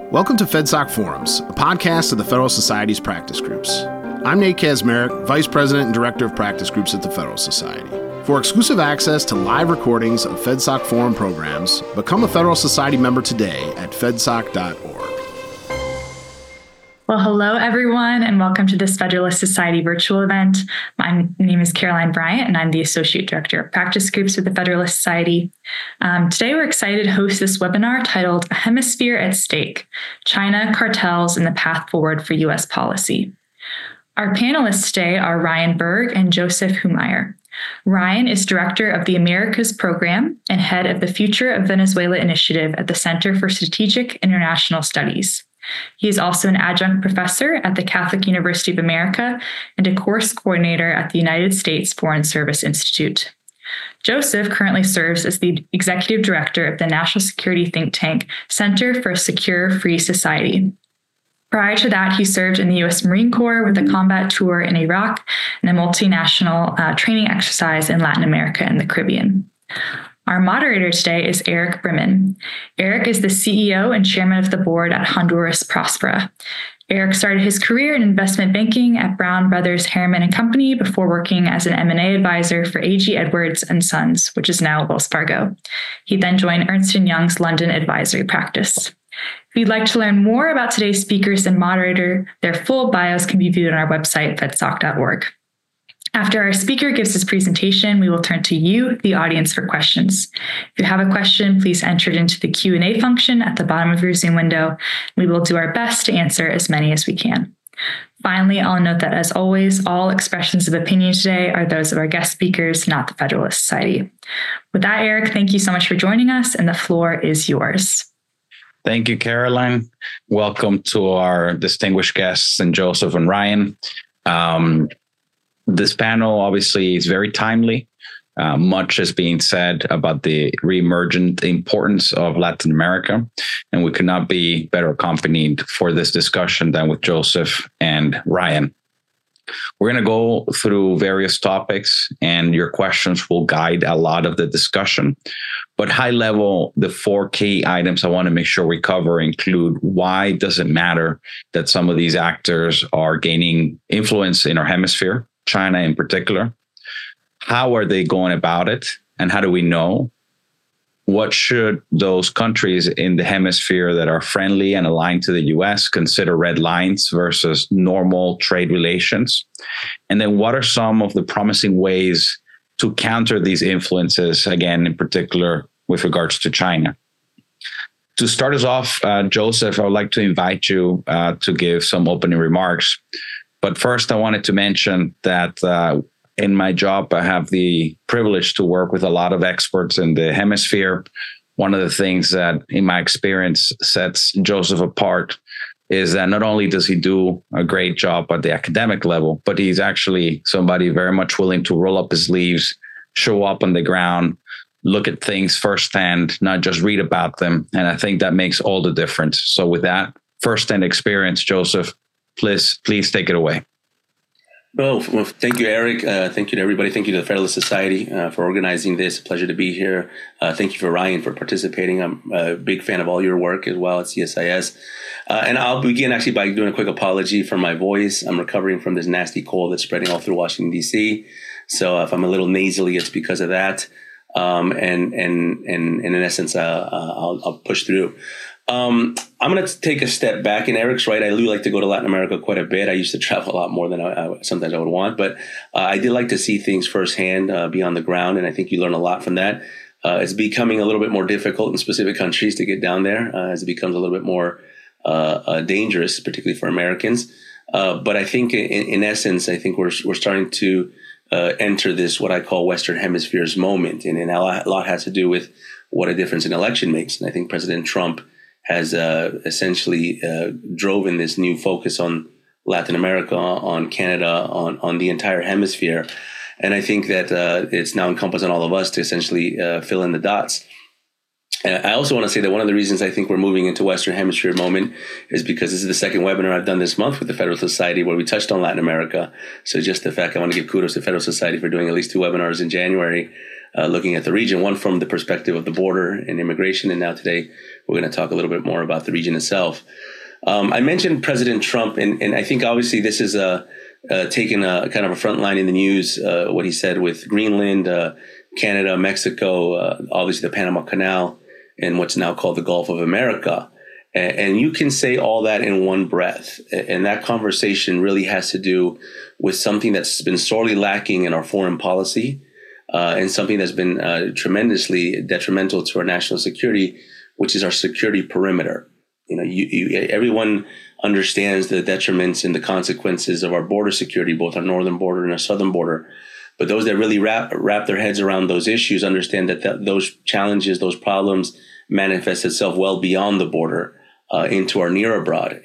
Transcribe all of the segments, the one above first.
Welcome to FedSoc Forums, a podcast of the Federal Society's practice groups. I'm Nate Kazmarek, Vice President and Director of Practice Groups at the Federal Society. For exclusive access to live recordings of FedSoc Forum programs, become a Federal Society member today at fedsoc.org. Well, hello, everyone, and welcome to this Federalist Society virtual event. My name is Caroline Bryant, and I'm the Associate Director of Practice Groups with the Federalist Society. Today, we're excited to host this webinar titled A Hemisphere at Stake, China, Cartels, and the Path Forward for U.S. Policy. Our panelists today are Ryan Berg and Joseph Humire. Ryan is Director of the Americas Program and Head of the Future of Venezuela Initiative at the Center for Strategic International Studies. He is also an adjunct professor at the Catholic University of America and a course coordinator at the United States Foreign Service Institute. Joseph currently serves as the executive director of the national security think tank Center for a Secure Free Society. Prior to that, he served in the U.S. Marine Corps with a combat tour in Iraq and a multinational training exercise in Latin America and the Caribbean. Our moderator today is Eric Brimmen. Eric is the CEO and chairman of the board at Honduras Prospera. Eric started his career in investment banking at Brown Brothers Harriman & Company before working as an M&A advisor for A.G. Edwards & Sons, which is now Wells Fargo. He then joined Ernst & Young's London advisory practice. If you'd like to learn more about today's speakers and moderator, their full bios can be viewed on our website, fedsoc.org. After our speaker gives his presentation, we will turn to you, the audience, for questions. If you have a question, please enter it into the Q&A function at the bottom of your Zoom window. We will do our best to answer as many as we can. Finally, I'll note that, as always, all expressions of opinion today are those of our guest speakers, not the Federalist Society. With that, Eric, thank you so much for joining us, and the floor is yours. Thank you, Caroline. Welcome to our distinguished guests, and Joseph and Ryan. This panel obviously is very timely. Much is being said about the reemergent importance of Latin America, and we could not be better accompanied for this discussion than with Joseph and Ryan. We're going to go through various topics, and your questions will guide a lot of the discussion. But high level, the four key items I want to make sure we cover include: why does it matter that some of these actors are gaining influence in our hemisphere, China in particular? How are they going about it? And how do we know? What should those countries in the hemisphere that are friendly and aligned to the US consider red lines versus normal trade relations? And then what are some of the promising ways to counter these influences, again, in particular with regards to China? To start us off, Joseph, I would like to invite you to give some opening remarks. But first, I wanted to mention that in my job, I have the privilege to work with a lot of experts in the hemisphere. One of the things that, in my experience, sets Joseph apart is that not only does he do a great job at the academic level, but he's actually somebody very much willing to roll up his sleeves, show up on the ground, look at things firsthand, not just read about them. And I think that makes all the difference. So with that firsthand experience, Joseph, please take it away. Well, thank you, Eric. Thank you to everybody. Thank you to the Federalist Society for organizing this. A pleasure to be here. Thank you for Ryan for participating. I'm a big fan of all your work as well at CSIS. And I'll begin actually by doing a quick apology for my voice. I'm recovering from this nasty cold that's spreading all through Washington, D.C. So if I'm a little nasally, it's because of that. And in essence, I'll push through. I'm going to take a step back, and Eric's right. I do like to go to Latin America quite a bit. I used to travel a lot more than sometimes I would want, but I did like to see things firsthand, be on the ground, and I think you learn a lot from that. It's becoming a little bit more difficult in specific countries to get down there as it becomes a little bit more dangerous, particularly for Americans. But I think in essence, I think we're starting to enter this, what I call Western Hemisphere's moment, and a lot has to do with what a difference an election makes. And I think President Trump has essentially driven this new focus on Latin America, on Canada, on the entire hemisphere. And I think that it's now incumbent on all of us to essentially fill in the dots. I also want to say that one of the reasons I think we're moving into Western Hemisphere moment is because this is the second webinar I've done this month with the Federal Society where we touched on Latin America. So just the fact, I want to give kudos to the Federal Society for doing at least 2 webinars in January looking at the region, one from the perspective of the border and immigration. And now today, we're going to talk a little bit more about the region itself. I mentioned President Trump, and I think obviously this is taken a kind of a front line in the news, what he said with Greenland, Canada, Mexico, obviously the Panama Canal, and what's now called the Gulf of America. And you can say all that in one breath. And that conversation really has to do with something that's been sorely lacking in our foreign policy, and something that's been tremendously detrimental to our national security, which is our security perimeter. Everyone understands the detriments and the consequences of our border security, both our northern border and our southern border. But those that really wrap their heads around those issues understand that those challenges, those problems manifest itself well beyond the border, into our near abroad.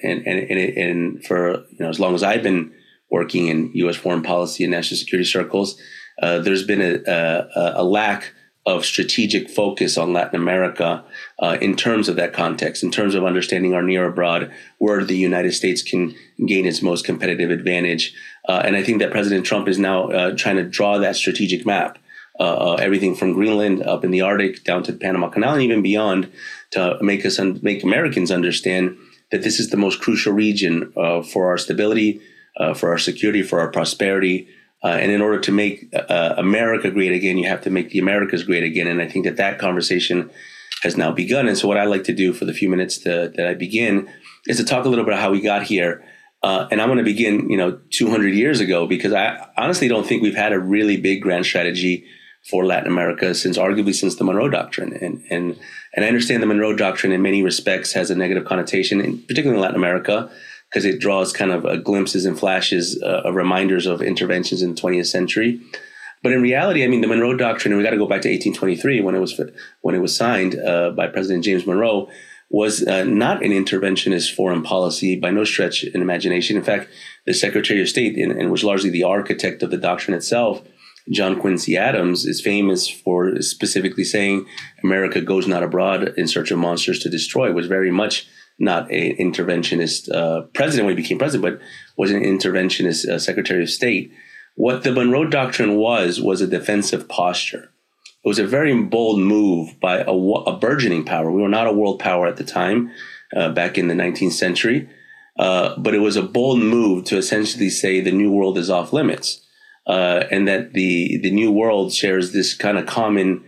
And for as long as I've been working in U.S. foreign policy and national security circles, there's been a lack of strategic focus on Latin America in terms of that context, in terms of understanding our near abroad, where the United States can gain its most competitive advantage. And I think that President Trump is now trying to draw that strategic map, everything from Greenland up in the Arctic down to the Panama Canal and even beyond, to make Americans understand that this is the most crucial region for our stability, for our security, for our prosperity. And in order to make America great again, you have to make the Americas great again. And I think that conversation has now begun. And so what I'd like to do for the few minutes that I begin is to talk a little bit about how we got here. And I'm going to begin, 200 years ago, because I honestly don't think we've had a really big grand strategy for Latin America arguably since the Monroe Doctrine. And I understand the Monroe Doctrine in many respects has a negative connotation, particularly in Latin America, because it draws kind of glimpses and flashes of reminders of interventions in the 20th century. But in reality, the Monroe Doctrine, and we got to go back to 1823 when it was signed by President James Monroe, was not an interventionist foreign policy by no stretch in imagination. In fact, the Secretary of State, and was largely the architect of the doctrine itself, John Quincy Adams, is famous for specifically saying America goes not abroad in search of monsters to destroy. Was very much not an interventionist president when he became president, but was an interventionist Secretary of State. What the Monroe Doctrine was a defensive posture. It was a very bold move by a burgeoning power. We were not a world power at the time, back in the 19th century, but it was a bold move to essentially say the New World is off limits, and that the New World shares this kind of common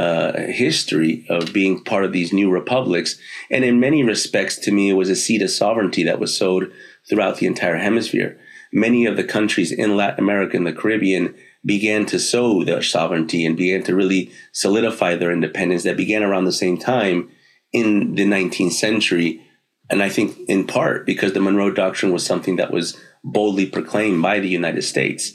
history of being part of these new republics. And in many respects, to me, it was a seed of sovereignty that was sowed throughout the entire hemisphere. Many of the countries in Latin America and the Caribbean began to sow their sovereignty and began to really solidify their independence. That began around the same time in the 19th century. And I think in part because the Monroe Doctrine was something that was boldly proclaimed by the United States.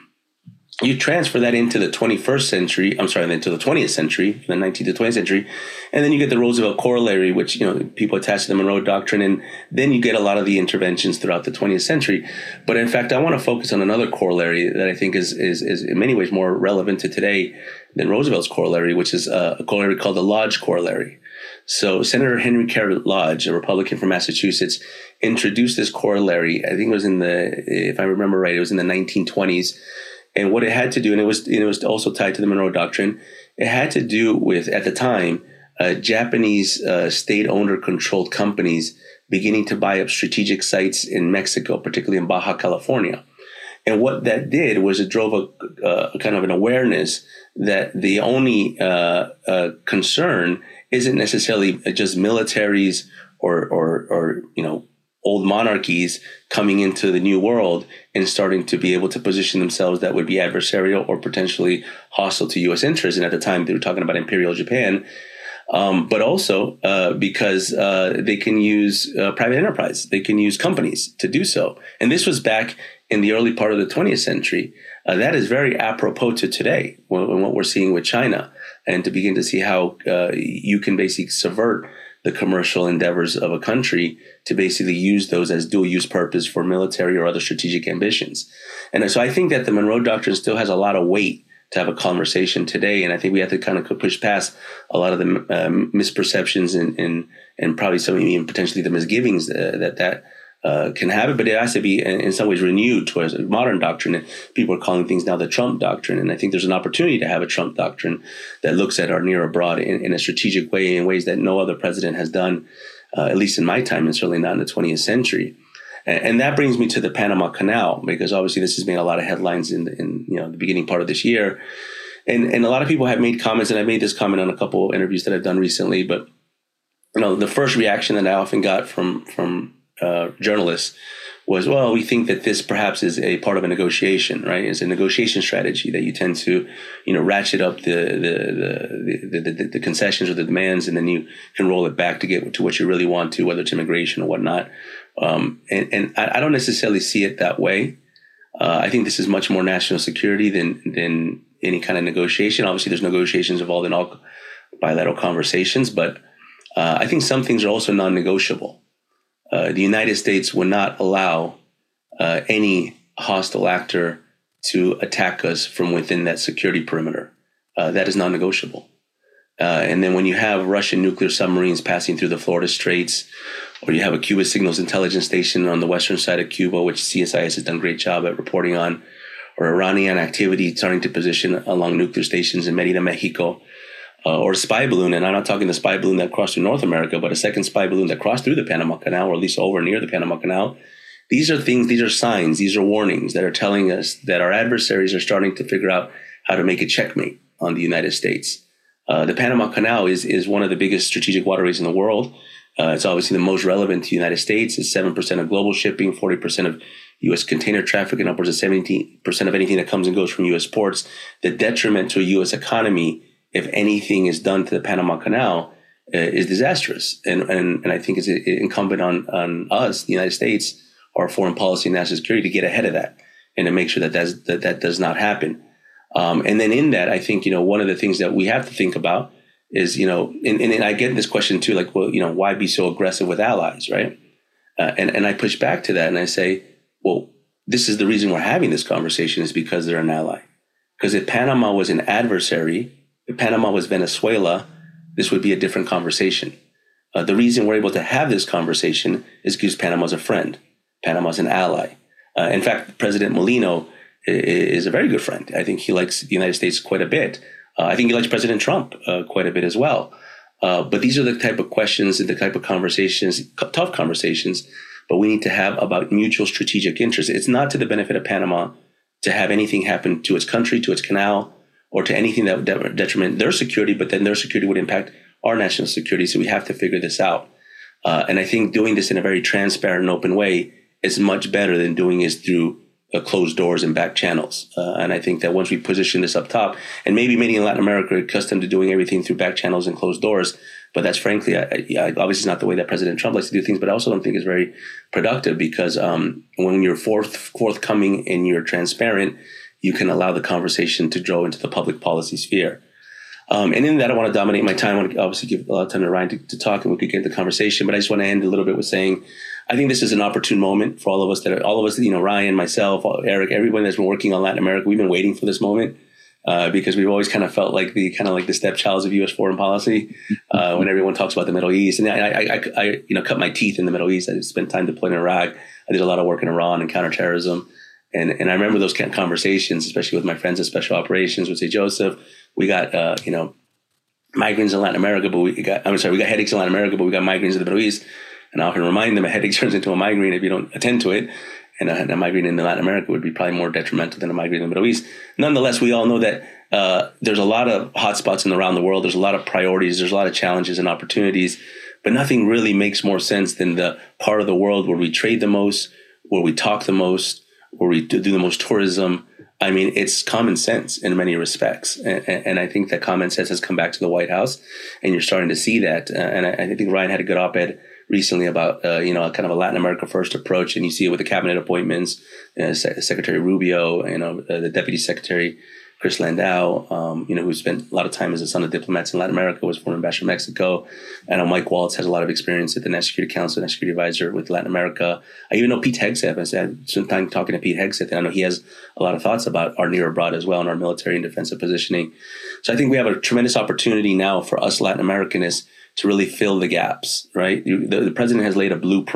You transfer that into the 21st century, into the 20th century, the 19th to 20th century, and then you get the Roosevelt Corollary, which, people attach to the Monroe Doctrine, and then you get a lot of the interventions throughout the 20th century. But in fact, I want to focus on another corollary that I think is in many ways more relevant to today than Roosevelt's corollary, which is a corollary called the Lodge Corollary. So Senator Henry Carey Lodge, a Republican from Massachusetts, introduced this corollary. I think it was if I remember right, it was in the 1920s. And what it had to do, and it was also tied to the Monroe Doctrine, it had to do with, at the time, Japanese state-owned or controlled companies beginning to buy up strategic sites in Mexico, particularly in Baja California. And what that did was it drove a kind of an awareness that the only concern isn't necessarily just militaries or old monarchies coming into the new world and starting to be able to position themselves that would be adversarial or potentially hostile to U.S. interests. And at the time, they were talking about Imperial Japan, but also because they can use private enterprise. They can use companies to do so. And this was back in the early part of the 20th century. That is very apropos to today, what we're seeing with China, and to begin to see how you can basically subvert the commercial endeavors of a country to basically use those as dual use purpose for military or other strategic ambitions. And so I think that the Monroe Doctrine still has a lot of weight to have a conversation today. And I think we have to kind of push past a lot of the misperceptions and probably some even potentially the misgivings that can have it, but it has to be in some ways renewed towards a modern doctrine. And people are calling things now the Trump doctrine. And I think there's an opportunity to have a Trump doctrine that looks at our near abroad in a strategic way, in ways that no other president has done, at least in my time, and certainly not in the 20th century. And that brings me to the Panama Canal, because obviously this has made a lot of headlines in the beginning part of this year. And a lot of people have made comments, and I made this comment on a couple of interviews that I've done recently. But the first reaction that I often got from journalists was, well, we think that this perhaps is a part of a negotiation, right? It's a negotiation strategy that you tend to, ratchet up the concessions or the demands, and then you can roll it back to get to what you really want to, whether it's immigration or whatnot. And I don't necessarily see it that way. I think this is much more national security than any kind of negotiation. Obviously, there's negotiations involved in all bilateral conversations, but I think some things are also non-negotiable. The United States would not allow any hostile actor to attack us from within that security perimeter. That is non-negotiable. And then when you have Russian nuclear submarines passing through the Florida Straits, or you have a Cuba Signals Intelligence Station on the western side of Cuba, which CSIS has done a great job at reporting on, or Iranian activity starting to position along nuclear stations in Merida, Mexico, or a spy balloon. And I'm not talking the spy balloon that crossed through North America, but a second spy balloon that crossed through the Panama Canal, or at least over near the Panama Canal. These are things, these are signs, these are warnings that are telling us that our adversaries are starting to figure out how to make a checkmate on the United States. The Panama Canal is one of the biggest strategic waterways in the world. It's obviously the most relevant to the United States. It's 7% of global shipping, 40% of U.S. container traffic, and upwards of 17% of anything that comes and goes from U.S. ports. The detriment to a U.S. economy, if anything is done to the Panama Canal, is disastrous. And I think it's incumbent on us, the United States, our foreign policy and national security, to get ahead of that and to make sure that does not happen. And then in that, I think, one of the things that we have to think about is, and I get this question too, like, well, why be so aggressive with allies, right? And I push back to that and I say, well, this is the reason we're having this conversation, is because they're an ally. Because if Panama was an adversary, if Panama was Venezuela, this would be a different conversation. The reason we're able to have this conversation is because Panama's a friend. Panama's an ally. In fact, President Molino is a very good friend. I think he likes the United States quite a bit. I think he likes President Trump quite a bit as well. But these are the type of questions and the type of conversations, tough conversations, but we need to have about mutual strategic interests. It's not to the benefit of Panama to have anything happen to its country, to its canal, or to anything that would detriment their security, but then their security would impact our national security. So we have to figure this out. And I think doing this in a very transparent and open way is much better than doing it through closed doors and back channels. And I think that once we position this up top, and maybe many in Latin America are accustomed to doing everything through back channels and closed doors, but that's frankly, obviously not the way that President Trump likes to do things, but I also don't think it's very productive, because when you're forthcoming and you're transparent, you can allow the conversation to grow into the public policy sphere. And in that, I want to dominate my time. I want to obviously give a lot of time to Ryan to talk, and we could get into the conversation, but I just want to end a little bit with saying, I think this is an opportune moment for all of us, Ryan, myself, Eric, everyone that's been working on Latin America. We've been waiting for this moment because we've always kind of felt like the stepchilds of U.S. foreign policy when everyone talks about the Middle East. And I cut my teeth in the Middle East. I spent time deployed in Iraq. I did a lot of work in Iran and counterterrorism. And I remember those kind of conversations, especially with my friends in special operations, would say, Joseph, we got, migraines in Latin America, but we got headaches in Latin America, but we got migraines in the Middle East. And I often remind them a headache turns into a migraine if you don't attend to it. And a migraine in Latin America would be probably more detrimental than a migraine in the Middle East. Nonetheless, we all know that there's a lot of hotspots around the world. There's a lot of priorities. There's a lot of challenges and opportunities. But nothing really makes more sense than the part of the world where we trade the most, where we talk the most, where we do the most tourism. I mean, it's common sense in many respects. And I think that common sense has come back to the White House. And you're starting to see that. And I think Ryan had a good op-ed recently about, kind of a Latin America first approach. And you see it with the cabinet appointments, Secretary Rubio, the Deputy Secretary, Chris Landau, who spent a lot of time as a son of diplomats in Latin America, was former ambassador to Mexico. I know Mike Waltz has a lot of experience at the National Security Council, National Security Advisor with Latin America. I even know Pete Hegseth. I spent some time talking to Pete Hegseth, and I know he has a lot of thoughts about our near abroad as well and our military and defensive positioning. So I think we have a tremendous opportunity now for us Latin Americanists to really fill the gaps, right? The president has laid a blueprint.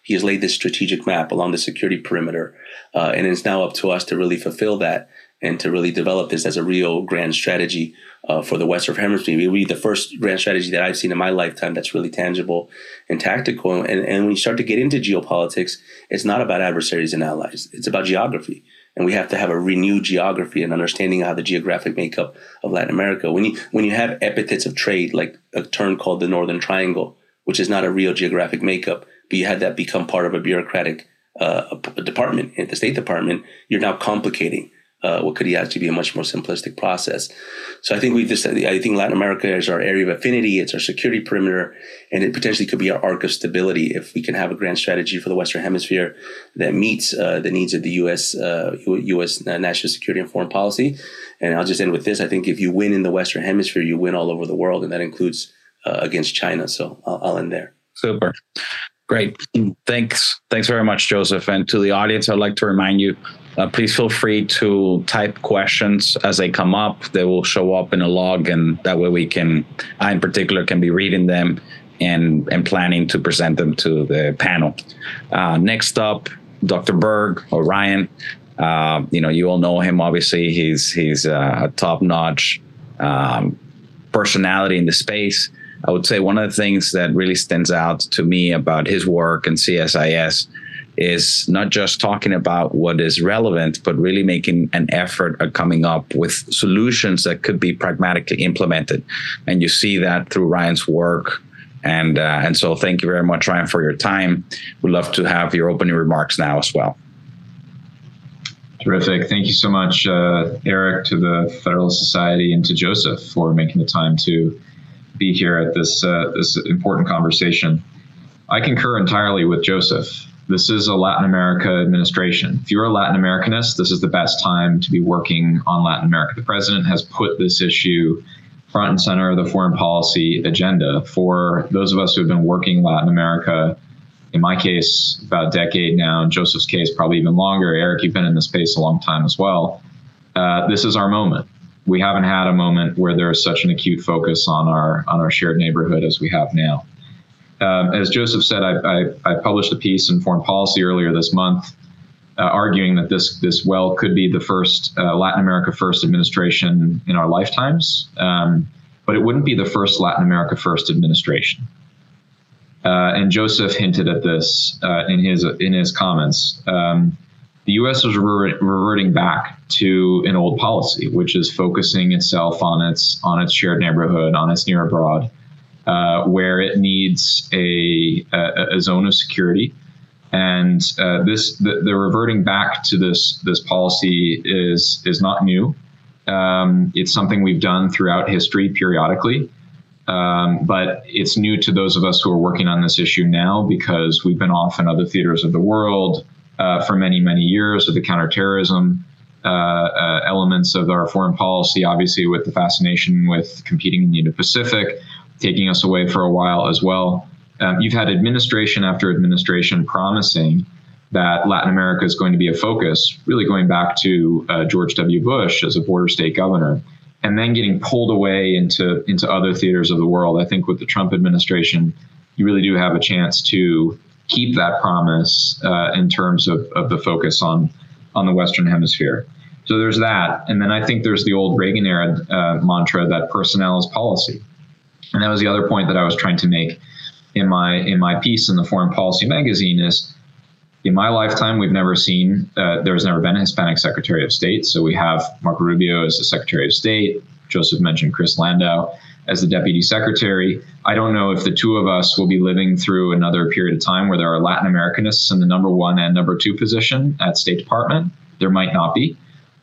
He has laid this strategic map along the security perimeter, and it's now up to us to really fulfill that and to really develop this as a real grand strategy for the Western Hemisphere. It will be the first grand strategy that I've seen in my lifetime that's really tangible and tactical. And when you start to get into geopolitics, it's not about adversaries and allies. It's about geography. And we have to have a renewed geography and understanding how the geographic makeup of Latin America. When you have epithets of trade, like a term called the Northern Triangle, which is not a real geographic makeup, but you had that become part of a bureaucratic department at the State Department, you're now complicating what could actually be a much more simplistic process. So I think I think Latin America is our area of affinity. It's our security perimeter, and it potentially could be our arc of stability if we can have a grand strategy for the Western Hemisphere that meets the needs of the U.S. National security and foreign policy. And I'll just end with this. I think if you win in the Western Hemisphere, you win all over the world, and that includes against China. So I'll end there. Super. Great. Thanks very much, Joseph. And to the audience, I'd like to remind you, please feel free to type questions as they come up. They will show up in a log, and that way I in particular can be reading them and planning to present them to the panel. Next up, Dr. Berg or Ryan. You all know him, obviously. He's a top-notch personality in the space. I would say one of the things that really stands out to me about his work and CSIS is not just talking about what is relevant, but really making an effort at coming up with solutions that could be pragmatically implemented. And you see that through Ryan's work. And so thank you very much, Ryan, for your time. We'd love to have your opening remarks now as well. Terrific. Thank you so much, Eric, to the Federalist Society, and to Joseph for making the time to be here at this important conversation. I concur entirely with Joseph. This is a Latin America administration. If you're a Latin Americanist, this is the best time to be working on Latin America. The president has put this issue front and center of the foreign policy agenda. For those of us who have been working Latin America, in my case, about a decade now, in Joseph's case, probably even longer. Eric, you've been in this space a long time as well. This is our moment. We haven't had a moment where there is such an acute focus on our shared neighborhood as we have now. As Joseph said, I published a piece in Foreign Policy earlier this month, arguing that this could be the first Latin America first administration in our lifetimes, but it wouldn't be the first Latin America first administration. And Joseph hinted at this in his comments. The U.S. is reverting back to an old policy, which is focusing itself on its shared neighborhood, on its near abroad, where it needs a zone of security. And the reverting back to this policy is not new. It's something we've done throughout history periodically. But it's new to those of us who are working on this issue now, because we've been off in other theaters of the world for many, many years with the counterterrorism elements of our foreign policy, obviously with the fascination with competing in the Indo-Pacific, taking us away for a while as well. You've had administration after administration promising that Latin America is going to be a focus, really going back to George W. Bush as a border state governor, and then getting pulled away into other theaters of the world. I think with the Trump administration, you really do have a chance to keep that promise in terms of the focus on the Western Hemisphere. So there's that. And then I think there's the old Reagan era mantra that personnel is policy. And that was the other point that I was trying to make in my piece in the Foreign Policy magazine is, in my lifetime, we've never seen, there's never been a Hispanic Secretary of State. So we have Marco Rubio as the Secretary of State. Joseph mentioned Chris Landau as the Deputy Secretary. I don't know if the two of us will be living through another period of time where there are Latin Americanists in the number 1 and number 2 position at State Department. There might not be.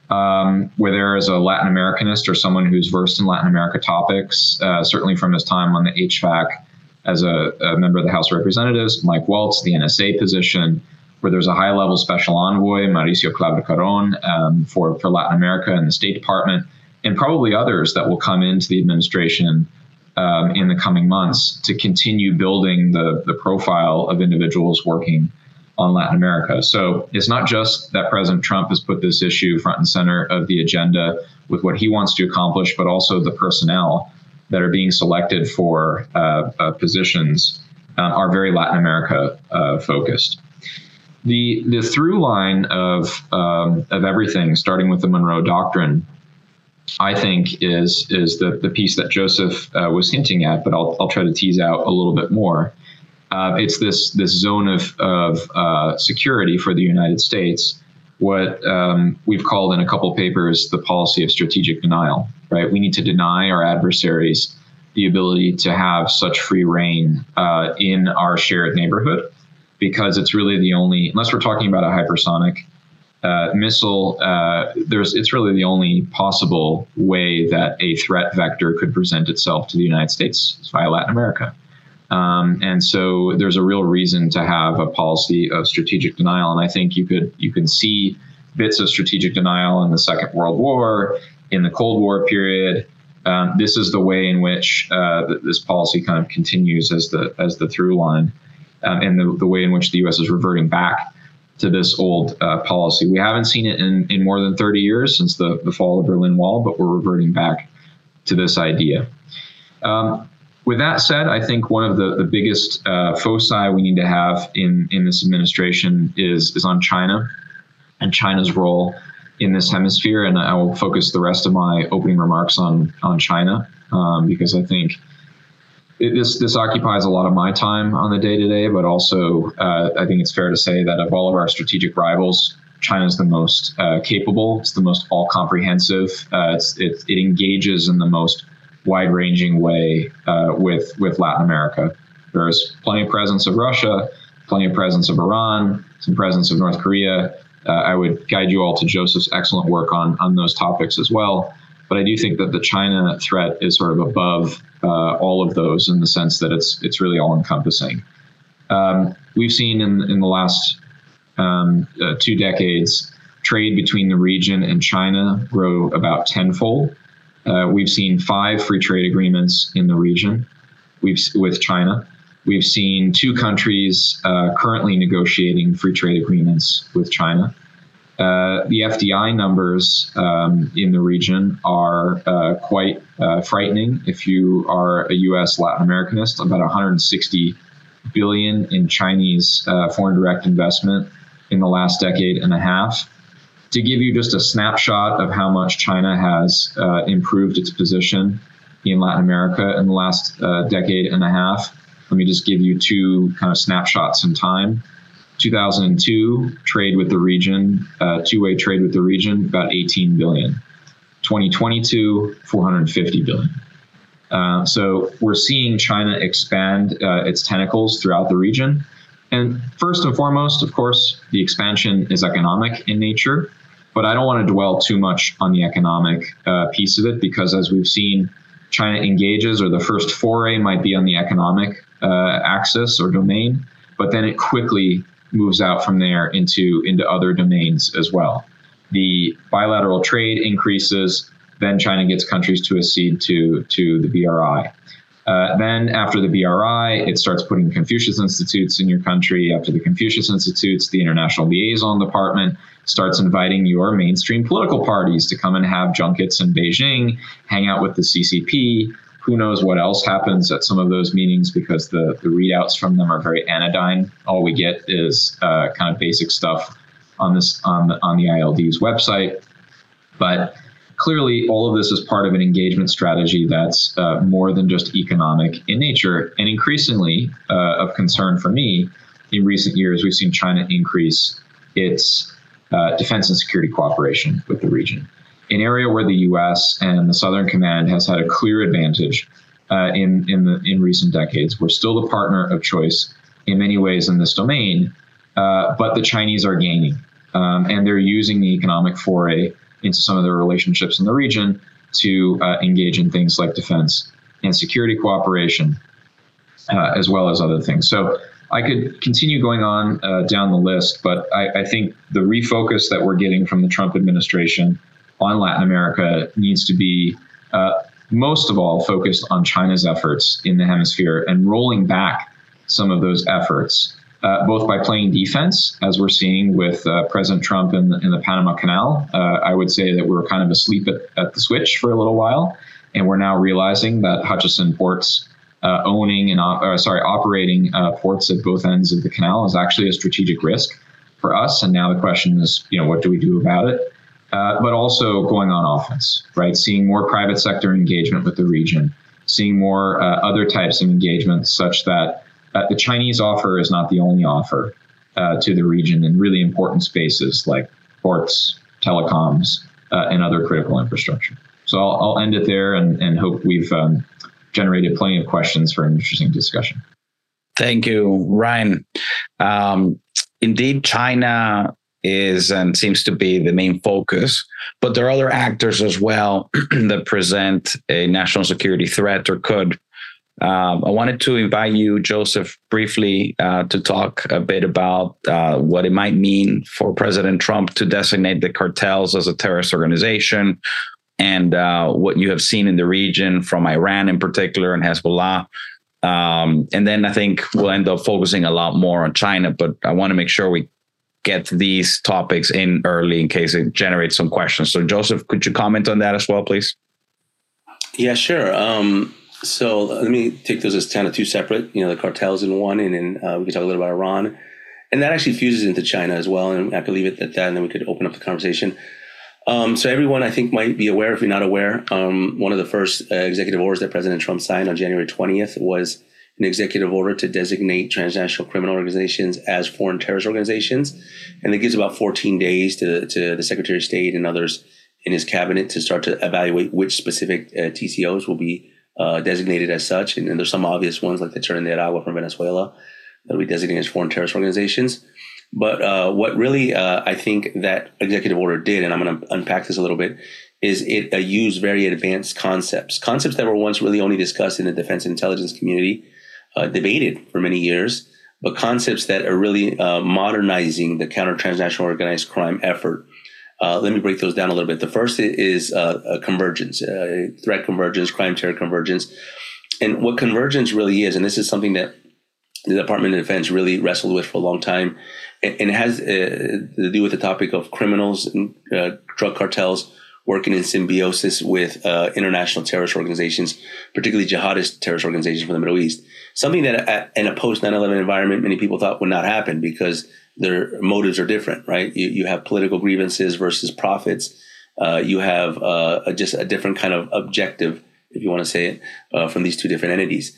Where there is a Latin Americanist or someone who's versed in Latin America topics, certainly from his time on the HVAC as a member of the House of Representatives, Mike Waltz, the NSA position, where there's a high-level special envoy, Mauricio Claver-Caron, for Latin America and the State Department, and probably others that will come into the administration in the coming months to continue building the profile of individuals working on Latin America. So it's not just that President Trump has put this issue front and center of the agenda with what he wants to accomplish, but also the personnel that are being selected for positions are very Latin America focused. The through line of everything, starting with the Monroe Doctrine, I think is the piece that Joseph was hinting at, but I'll try to tease out a little bit more. It's this zone of security for the United States, what we've called in a couple papers the policy of strategic denial. Right, we need to deny our adversaries the ability to have such free reign in our shared neighborhood, because it's really the only, unless we're talking about a hypersonic missile, it's really the only possible way that a threat vector could present itself to the United States via Latin America. And so there's a real reason to have a policy of strategic denial. And I think you can see bits of strategic denial in the Second World War, in the Cold War period. This is the way in which this policy kind of continues as the through line, and the way in which the U.S. is reverting back to this old policy. We haven't seen it in more than 30 years since the fall of the Berlin Wall, but we're reverting back to this idea. With that said, I think one of the biggest foci we need to have in this administration is on China and China's role in this hemisphere. And I will focus the rest of my opening remarks on China, because I think this occupies a lot of my time on the day-to-day, but also I think it's fair to say that of all of our strategic rivals, China's the most capable. It's the most all-comprehensive. It engages in the most wide-ranging way with Latin America. There's plenty of presence of Russia, plenty of presence of Iran, some presence of North Korea. I would guide you all to Joseph's excellent work on those topics as well. But I do think that the China threat is sort of above all of those, in the sense that it's really all-encompassing. We've seen in the last 2 decades, trade between the region and China grow about tenfold. We've seen 5 free trade agreements in the region with China. We've seen 2 countries currently negotiating free trade agreements with China. The FDI numbers in the region are quite frightening. If you are a U.S. Latin Americanist, about $160 billion in Chinese foreign direct investment in the last decade and a half. To give you just a snapshot of how much China has improved its position in Latin America in the last decade and a half, let me just give you 2 kind of snapshots in time. 2002, trade with the region, two-way trade with the region, about 18 billion. 2022, 450 billion. So we're seeing China expand its tentacles throughout the region. And first and foremost, of course, the expansion is economic in nature. But I don't want to dwell too much on the economic piece of it, because as we've seen, China engages, or the first foray might be on the economic axis or domain, but then it quickly moves out from there into other domains as well. The bilateral trade increases, then China gets countries to accede to the BRI. Then after the BRI, it starts putting Confucius Institutes in your country. After the Confucius Institutes, the International Liaison Department starts inviting your mainstream political parties to come and have junkets in Beijing, hang out with the CCP. Who knows what else happens at some of those meetings, because the readouts from them are very anodyne. All we get is kind of basic stuff on the ILD's website. But clearly, all of this is part of an engagement strategy that's more than just economic in nature. And increasingly of concern for me, in recent years, we've seen China increase its defense and security cooperation with the region, an area where the U.S. and the Southern Command has had a clear advantage in recent decades. We're still the partner of choice in many ways in this domain, but the Chinese are gaining, and they're using the economic foray into some of their relationships in the region to engage in things like defense and security cooperation, as well as other things. So I could continue going on down the list, but I think the refocus that we're getting from the Trump administration on Latin America needs to be most of all focused on China's efforts in the hemisphere and rolling back some of those efforts, both by playing defense, as we're seeing with President Trump in the Panama Canal. I would say that we were kind of asleep at the switch for a little while, and we're now realizing that Hutchison ports operating ports at both ends of the canal is actually a strategic risk for us. And now the question is, what do we do about it? But also going on offense, right? Seeing more private sector engagement with the region, seeing more other types of engagement, such that the Chinese offer is not the only offer to the region in really important spaces like ports, telecoms, and other critical infrastructure. So I'll end it there and hope we've generated plenty of questions for an interesting discussion. Thank you, Ryan. Indeed, China is and seems to be the main focus, but there are other actors as well that present a national security threat or could. I wanted to invite you, Joseph, briefly to talk a bit about what it might mean for President Trump to designate the cartels as a terrorist organization, and what you have seen in the region from Iran in particular and Hezbollah. And then I think we'll end up focusing a lot more on China, but I want to make sure we get these topics in early in case it generates some questions. So Joseph, could you comment on that as well, please? Yeah, sure. So let me take those as kind of two separate, the cartels in one, and then we can talk a little about Iran. And that actually fuses into China as well. And I could leave it at that, and then we could open up the conversation. So everyone, I think, might be aware, if you're not aware, one of the first executive orders that President Trump signed on January 20th was an executive order to designate transnational criminal organizations as foreign terrorist organizations. And it gives about 14 days to the Secretary of State and others in his cabinet to start to evaluate which specific TCOs will be designated as such. And there's some obvious ones like the Tren de Aragua from Venezuela that will be designated as foreign terrorist organizations. But what really I think that executive order did, and I'm going to unpack this a little bit, is it used very advanced concepts that were once really only discussed in the defense and intelligence community, debated for many years, but concepts that are really modernizing the counter-transnational organized crime effort. Let me break those down a little bit. The first is convergence, threat convergence, crime terror convergence. And what convergence really is, and this is something that the Department of Defense really wrestled with for a long time, and it has to do with the topic of criminals and drug cartels working in symbiosis with international terrorist organizations, particularly jihadist terrorist organizations from the Middle East. Something that in a post 9/11 environment, many people thought would not happen because their motives are different, right? You have political grievances versus profits. You have just a different kind of objective, if you want to say it, from these two different entities.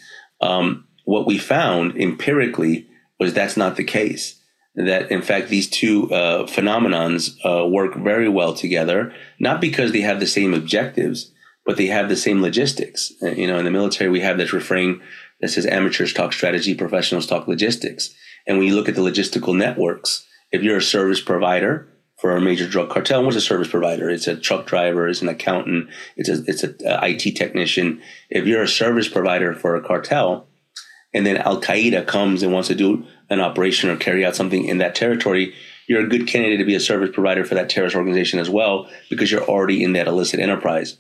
What we found empirically was that's not the case. That, in fact, these two phenomenons work very well together, not because they have the same objectives, but they have the same logistics. In the military, we have this refrain that says amateurs talk strategy, professionals talk logistics. And when you look at the logistical networks, if you're a service provider for a major drug cartel, what's a service provider? It's a truck driver, it's an accountant, it's a IT technician. If you're a service provider for a cartel, and then Al-Qaeda comes and wants to do an operation or carry out something in that territory, you're a good candidate to be a service provider for that terrorist organization as well, because you're already in that illicit enterprise.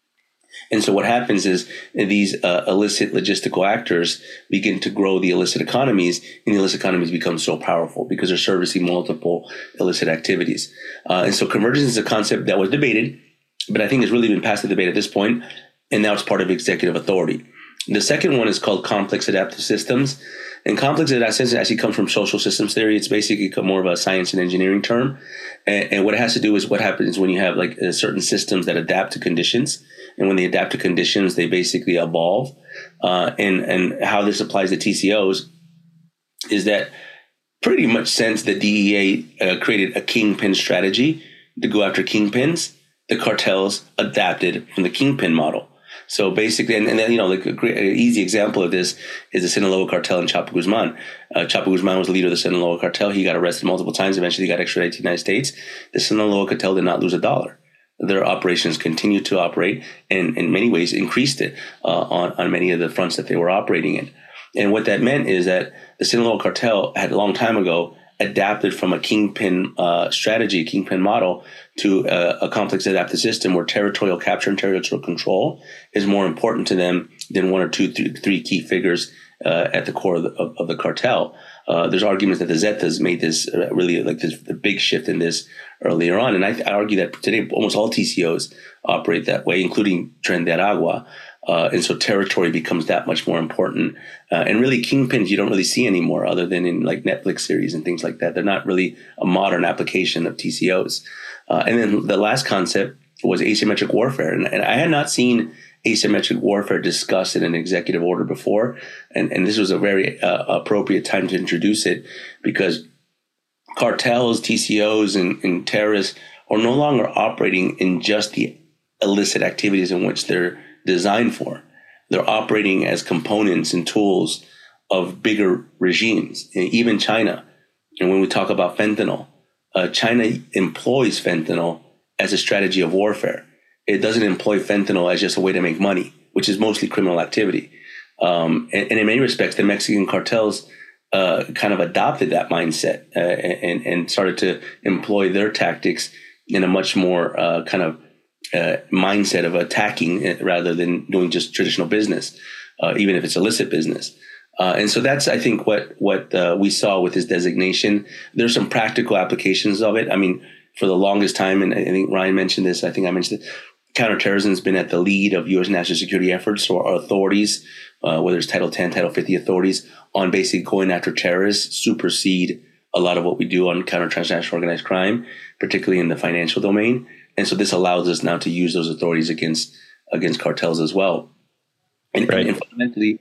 And so what happens is these illicit logistical actors begin to grow the illicit economies, and the illicit economies become so powerful because they're servicing multiple illicit activities. And so convergence is a concept that was debated, but I think it's really been past the debate at this point, and now it's part of executive authority. The second one is called complex adaptive systems. And complex adaptive systems actually comes from social systems theory. It's basically more of a science and engineering term. And what it has to do is what happens when you have certain systems that adapt to conditions. And when they adapt to conditions, they basically evolve. And how this applies to TCOs is that pretty much since the DEA created a kingpin strategy to go after kingpins, the cartels adapted from the kingpin model. So basically, and then, an easy example of this is the Sinaloa cartel and Chapo Guzman. Chapo Guzman was the leader of the Sinaloa cartel. He got arrested multiple times. Eventually, he got extradited to the United States. The Sinaloa cartel did not lose a dollar. Their operations continued to operate and in many ways increased it on many of the fronts that they were operating in. And what that meant is that the Sinaloa cartel had a long time ago adapted from a kingpin strategy, kingpin model, to a complex adaptive system where territorial capture and territorial control is more important to them than one or two, three key figures at the core of the cartel. There's arguments that the Zetas made this really the big shift in this earlier on. And I argue that today almost all TCOs operate that way, including Tren de Aragua. And so territory becomes that much more important. And really kingpins you don't really see anymore other than in like Netflix series and things like that. They're not really a modern application of TCOs. And then the last concept was asymmetric warfare. And I had not seen asymmetric warfare discussed in an executive order before. And this was a very appropriate time to introduce it because cartels, TCOs, and terrorists are no longer operating in just the illicit activities in which they're designed for. They're operating as components and tools of bigger regimes, and even China. And when we talk about fentanyl, China employs fentanyl as a strategy of warfare. It doesn't employ fentanyl as just a way to make money, which is mostly criminal activity. And in many respects, the Mexican cartels kind of adopted that mindset and started to employ their tactics in a much more kind of mindset of attacking rather than doing just traditional business, even if it's illicit business. And so that's, I think, what we saw with this designation. There's some practical applications of it. I mean, for the longest time, and I think Ryan mentioned this, I think I mentioned it, counterterrorism has been at the lead of U.S. national security efforts or authorities, whether it's Title 10, Title 50 authorities, on basically going after terrorists, supersede a lot of what we do on counter transnational organized crime, particularly in the financial domain. And so this allows us now to use those authorities against cartels as well. And, right. and fundamentally,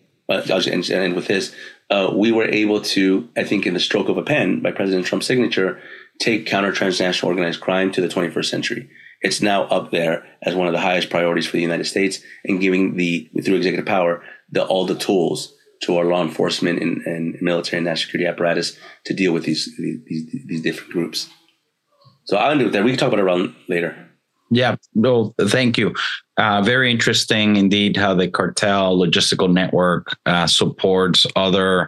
and with this, we were able to, I think, in the stroke of a pen by President Trump's signature, take counter transnational organized crime to the 21st century. It's now up there as one of the highest priorities for the United States, and giving through executive power, all the tools to our law enforcement and military and national security apparatus to deal with these different groups. So I'll end it with that. We can talk about it around later. Yeah, no, thank you. Very interesting indeed how the cartel logistical network supports other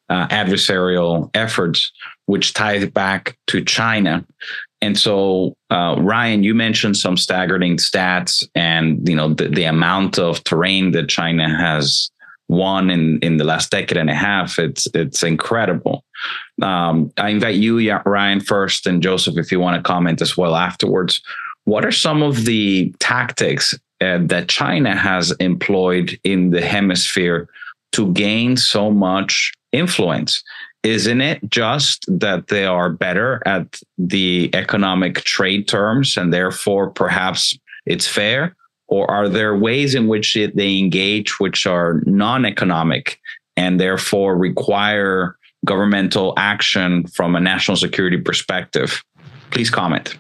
adversarial efforts, which ties back to China. And so, Ryan, you mentioned some staggering stats, and the amount of terrain that China has won in the last decade and a half. It's incredible. I invite you, Ryan, first, and Joseph, if you want to comment as well afterwards. What are some of the tactics that China has employed in the hemisphere to gain so much influence? Isn't it just that they are better at the economic trade terms and therefore perhaps it's fair? Or are there ways in which they engage which are non-economic and therefore require governmental action from a national security perspective? Please comment.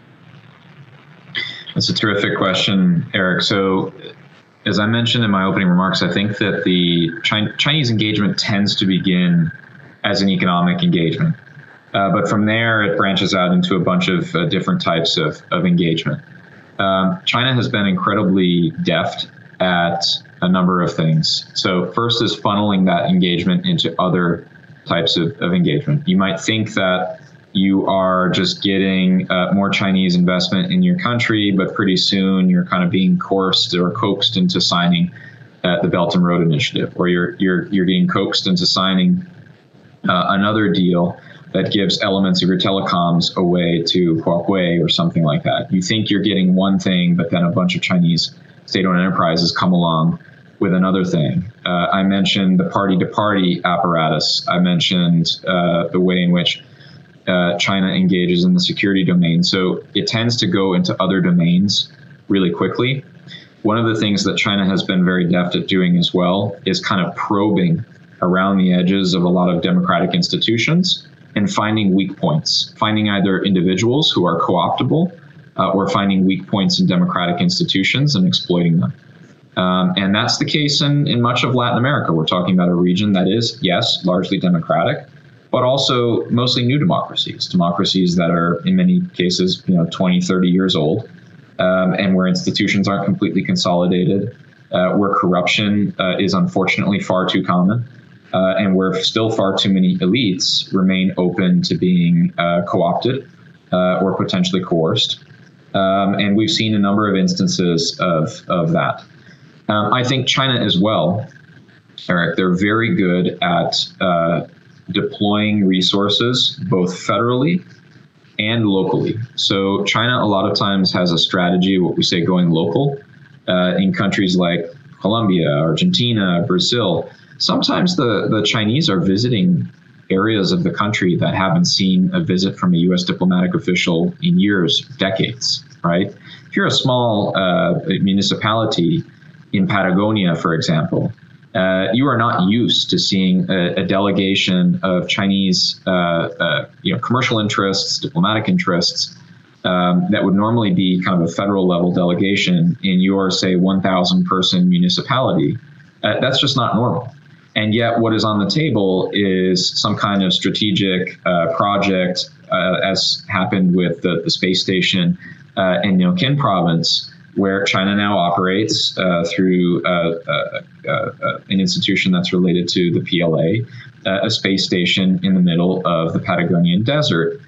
That's a terrific question, Eric. So, as I mentioned in my opening remarks, I think that the Chinese engagement tends to begin as an economic engagement. But from there, it branches out into a bunch of different types of engagement. China has been incredibly deft at a number of things. So first is funneling that engagement into other types of engagement. You might think that you are just getting more Chinese investment in your country, but pretty soon you're kind of being coerced or coaxed into signing the Belt and Road Initiative, or you're getting coaxed into signing another deal that gives elements of your telecoms away to Huawei or something like that. You think you're getting one thing, but then a bunch of Chinese state-owned enterprises come along with another thing. I mentioned the party-to-party apparatus. I mentioned the way in which China engages in the security domain. So it tends to go into other domains really quickly. One of the things that China has been very deft at doing as well is kind of probing around the edges of a lot of democratic institutions and finding weak points, finding either individuals who are co-optable or finding weak points in democratic institutions and exploiting them. And that's the case in much of Latin America. We're talking about a region that is, yes, largely democratic, but also mostly new democracies that are in many cases, 20, 30 years old, and where institutions aren't completely consolidated, where corruption is unfortunately far too common, and where still far too many elites remain open to being co-opted or potentially coerced. And we've seen a number of instances of that. I think China as well, Eric, they're very good at deploying resources both federally and locally. So China a lot of times has a strategy, what we say, going local in countries like Colombia, Argentina, Brazil. Sometimes the Chinese are visiting areas of the country that haven't seen a visit from a U.S. diplomatic official in years, decades, right? If you're a small municipality in Patagonia, for example, you are not used to seeing a delegation of Chinese commercial interests, diplomatic interests, that would normally be kind of a federal level delegation in your, say, 1,000 person municipality. That's just not normal. And yet what is on the table is some kind of strategic project, as happened with the space station in Kin province, where China now operates through an institution that's related to the PLA, a space station in the middle of the Patagonian desert.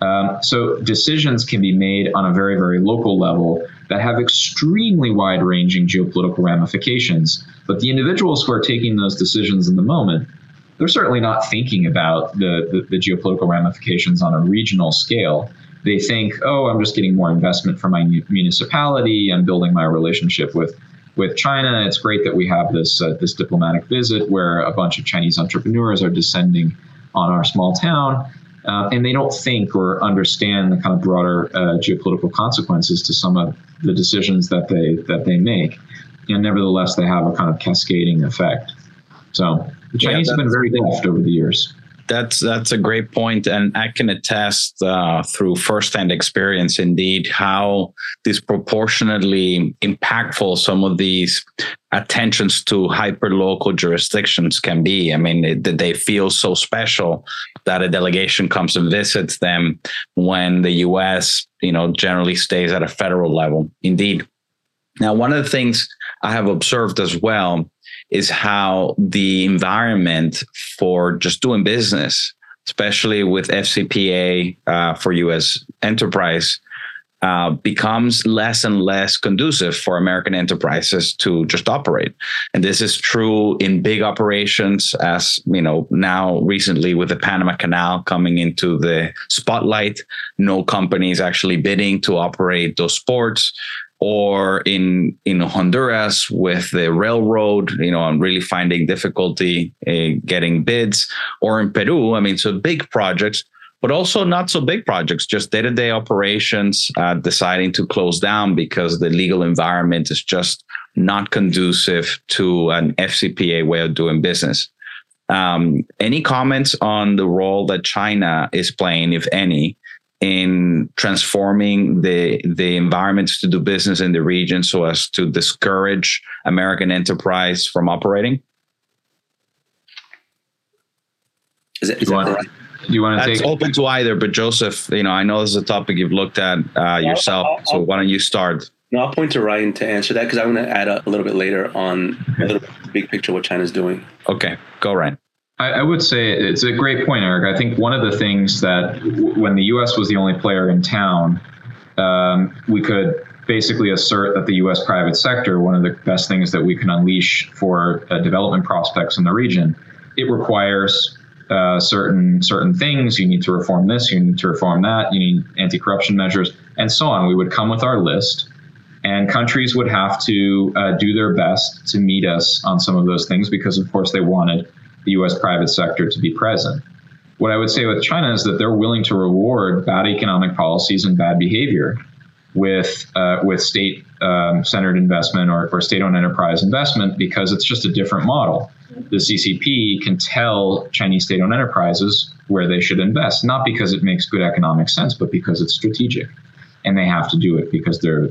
So decisions can be made on a very, very local level that have extremely wide-ranging geopolitical ramifications. But the individuals who are taking those decisions in the moment, they're certainly not thinking about the geopolitical ramifications on a regional scale. They think, oh, I'm just getting more investment from my municipality. I'm building my relationship with China. It's great that we have this diplomatic visit where a bunch of Chinese entrepreneurs are descending on our small town. And they don't think or understand the kind of broader geopolitical consequences to some of the decisions that they make. And nevertheless, they have a kind of cascading effect. So the Chinese have been very deft over the years. That's a great point, and I can attest through firsthand experience, indeed, how disproportionately impactful some of these attentions to hyperlocal jurisdictions can be. I mean, they feel so special that a delegation comes and visits them when the U.S., generally stays at a federal level. Indeed. Now, one of the things I have observed as well is how the environment for just doing business, especially with FCPA for U.S. enterprise, becomes less and less conducive for American enterprises to just operate. And this is true in big operations, as now recently with the Panama Canal coming into the spotlight, no companies actually bidding to operate those ports. Or in Honduras with the railroad, I'm really finding difficulty getting bids. Or in Peru, so big projects, but also not so big projects, just day-to-day operations deciding to close down because the legal environment is just not conducive to an FCPA way of doing business. Any comments on the role that China is playing, if any, in transforming the environments to do business in the region so as to discourage American enterprise from operating? Do you want to take? That's open to either, but Joseph, I know this is a topic you've looked at yourself, so why don't you start? No, I'll point to Ryan to answer that because I'm going to add a little bit later on a little big picture what China's doing. Okay, go Ryan. I would say it's a great point, Eric. I think one of the things that when the U.S. was the only player in town, we could basically assert that the U.S. private sector, one of the best things that we can unleash for development prospects in the region, it requires certain things. You need to reform this, you need to reform that, you need anti-corruption measures, and so on. We would come with our list, and countries would have to do their best to meet us on some of those things because, of course, they wanted the U.S. private sector to be present. What I would say with China is that they're willing to reward bad economic policies and bad behavior with state-centered investment or state-owned enterprise investment because it's just a different model. The CCP can tell Chinese state-owned enterprises where they should invest, not because it makes good economic sense, but because it's strategic, and they have to do it because they're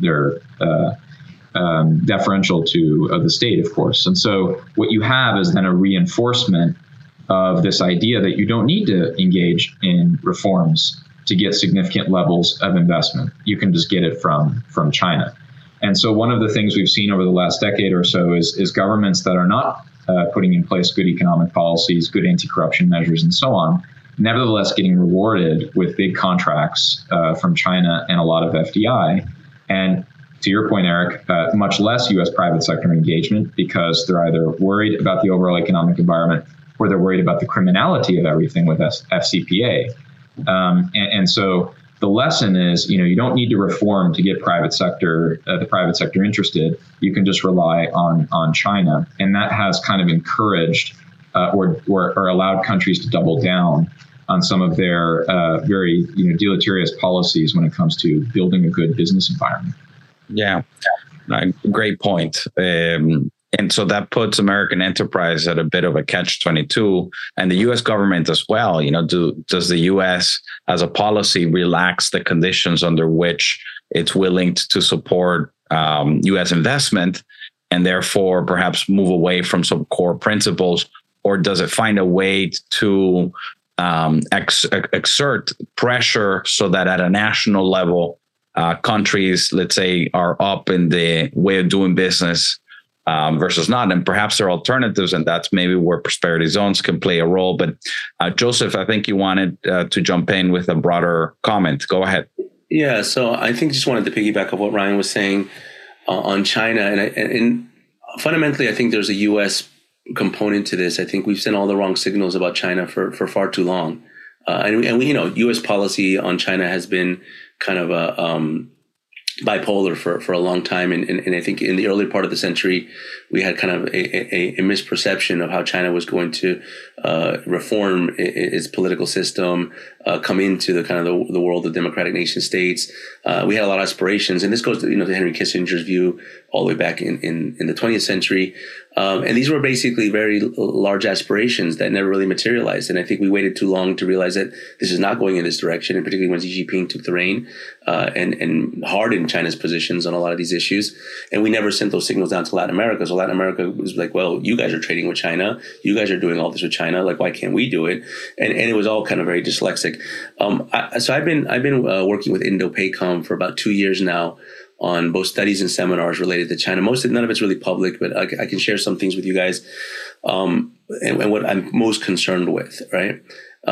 deferential to the state, of course. And so what you have is then a reinforcement of this idea that you don't need to engage in reforms to get significant levels of investment. You can just get it from China. And so one of the things we've seen over the last decade or so is governments that are not putting in place good economic policies, good anti-corruption measures, and so on, nevertheless getting rewarded with big contracts from China and a lot of FDI. And to your point, Eric, much less U.S. private sector engagement because they're either worried about the overall economic environment or they're worried about the criminality of everything with FCPA. And so The lesson is, you don't need to reform to get the private sector interested. You can just rely on China, and that has kind of encouraged or allowed countries to double down on some of their very deleterious policies when it comes to building a good business environment. Yeah, great point. And so that puts American enterprise at a bit of a catch-22, and the U.S. government as well. Does the U.S. as a policy relax the conditions under which it's willing to support U.S. investment, and therefore perhaps move away from some core principles, or does it find a way to exert pressure so that at a national level, countries, let's say, are up in the way of doing business versus not? And perhaps there are alternatives, and that's maybe where prosperity zones can play a role. But Joseph, I think you wanted to jump in with a broader comment. Go ahead. Yeah, so I think just wanted to piggyback on what Ryan was saying on China. And fundamentally, I think there's a U.S. component to this. I think we've sent all the wrong signals about China for far too long. And we, U.S. policy on China has been kind of bipolar for a long time. And I think in the early part of the century, we had kind of a misperception of how China was going to reform its political system, come into the kind of the world of democratic nation states. We had a lot of aspirations, and this goes to, to Henry Kissinger's view all the way back in the 20th century. And these were basically very large aspirations that never really materialized. And I think we waited too long to realize that this is not going in this direction, and particularly when Xi Jinping took the reign and hardened China's positions on a lot of these issues. And we never sent those signals down to Latin America. So Latin America was like, well, you guys are trading with China. You guys are doing all this with China. Like, why can't we do it? And it was all kind of very dyslexic. So I've been working with Indo-PACOM for about 2 years now on both studies and seminars related to China. None of it's really public, but I can share some things with you guys. And what I'm most concerned with, right?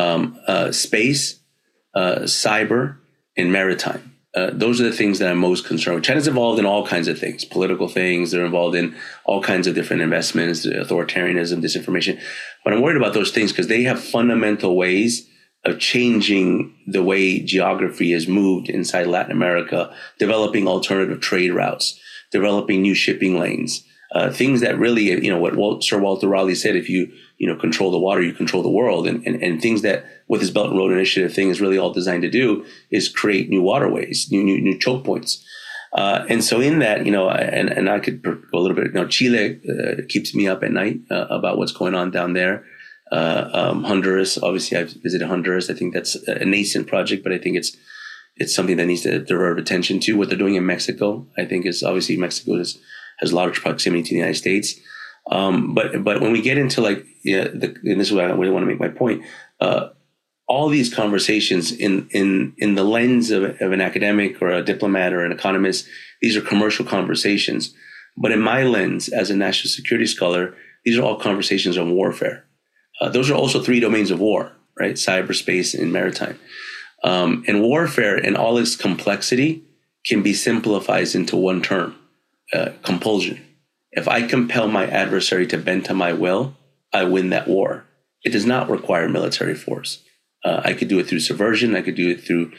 Space, cyber, and maritime. Those are the things that I'm most concerned with. China's involved in all kinds of things, political things. They're involved in all kinds of different investments, authoritarianism, disinformation. But I'm worried about those things because they have fundamental ways of changing the way geography is moved inside Latin America, developing alternative trade routes, developing new shipping lanes, things that really, what Sir Walter Raleigh said, if you control the water, you control the world, and things that what this Belt and Road Initiative thing is really all designed to do is create new waterways, new choke points. And so in that, and I could go a little bit, Chile keeps me up at night about what's going on down there. Honduras, obviously I've visited Honduras. I think that's a nascent project, but I think it's something that needs to deserve attention to. What they're doing in Mexico, I think is obviously Mexico has a lot of proximity to the United States. But when we get into and this is why I really want to make my point, all these conversations in the lens of an academic or a diplomat or an economist, these are commercial conversations. But in my lens as a national security scholar, these are all conversations on warfare. Those are also three domains of war, right? Cyberspace and maritime. And warfare in all its complexity can be simplified into one term, compulsion. If I compel my adversary to bend to my will, I win that war. It does not require military force. I could do it through subversion. I could do it through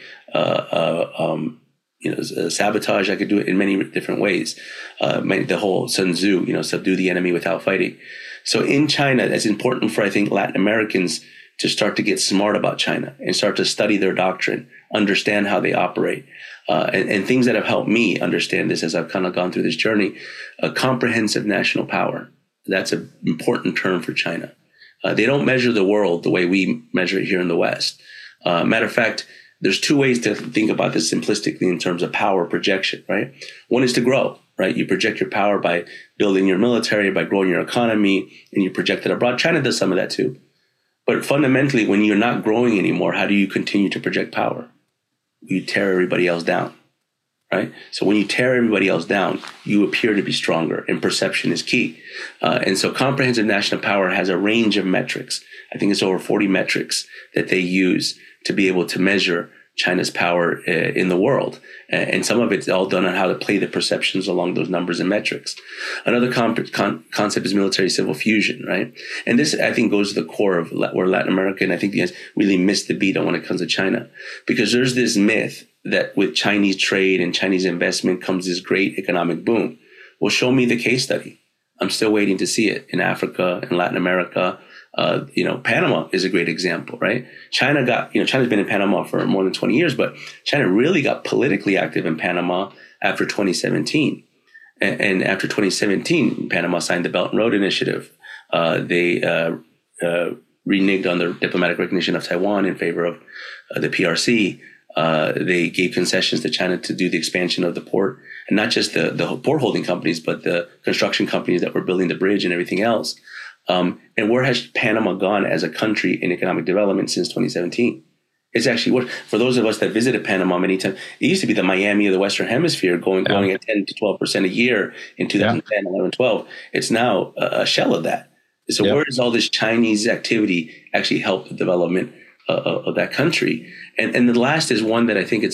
sabotage. I could do it in many different ways. The whole Sun Tzu, subdue the enemy without fighting. So in China, it's important for, I think, Latin Americans to start to get smart about China and start to study their doctrine, understand how they operate. And things that have helped me understand this as I've kind of gone through this journey, a comprehensive national power. That's an important term for China. They don't measure the world the way we measure it here in the West. Matter of fact, there's two ways to think about this simplistically in terms of power projection, right? One is to grow, right? You project your power by building your military, by growing your economy, and you project it abroad. China does some of that too. But fundamentally, when you're not growing anymore, how do you continue to project power? You tear everybody else down, right? So when you tear everybody else down, you appear to be stronger, and perception is key. And so comprehensive national power has a range of metrics. I think it's over 40 metrics that they use to be able to measure China's power in the world. And some of it's all done on how to play the perceptions along those numbers and metrics. Another concept is military civil fusion, right? And this, I think, goes to the core of where Latin America, and I think you guys really missed the beat on when it comes to China, because there's this myth that with Chinese trade and Chinese investment comes this great economic boom. Well, show me the case study. I'm still waiting to see it in Africa and Latin America. Panama is a great example, right? China's been in Panama for more than 20 years, but China really got politically active in Panama after 2017. And after 2017, Panama signed the Belt and Road Initiative. They reneged on the diplomatic recognition of Taiwan in favor of the PRC. They gave concessions to China to do the expansion of the port, and not just the port holding companies, but the construction companies that were building the bridge and everything else. And where has Panama gone as a country in economic development since 2017? It's actually for those of us that visited Panama many times, it used to be the Miami of the Western Hemisphere, going at 10 to 12% a year in 2010, 11, 12. It's now a shell of that. So where does all this Chinese activity actually help the development of that country? And the last is one that I think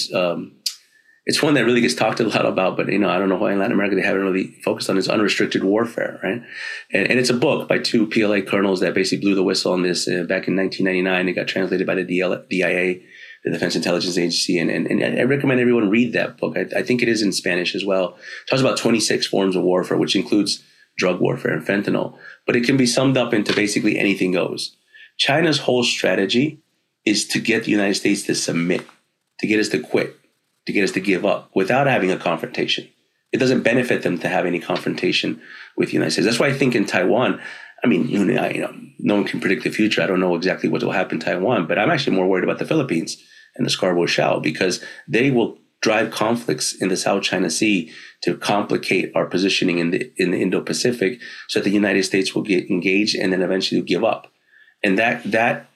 it's one that really gets talked a lot about, but I don't know why in Latin America they haven't really focused on, is unrestricted warfare, right? And it's a book by two PLA colonels that basically blew the whistle on this back in 1999. It got translated by the DIA, the Defense Intelligence Agency, and I recommend everyone read that book. I think it is in Spanish as well. It talks about 26 forms of warfare, which includes drug warfare and fentanyl, but it can be summed up into basically anything goes. China's whole strategy is to get the United States to submit, to get us to quit, to get us to give up without having a confrontation. It doesn't benefit them to have any confrontation with the United States. That's why I think in Taiwan, no one can predict the future. I don't know exactly what will happen in Taiwan, but I'm actually more worried about the Philippines and the Scarborough Shoal, because they will drive conflicts in the South China Sea to complicate our positioning in the Indo-Pacific, so that the United States will get engaged and then eventually give up. And that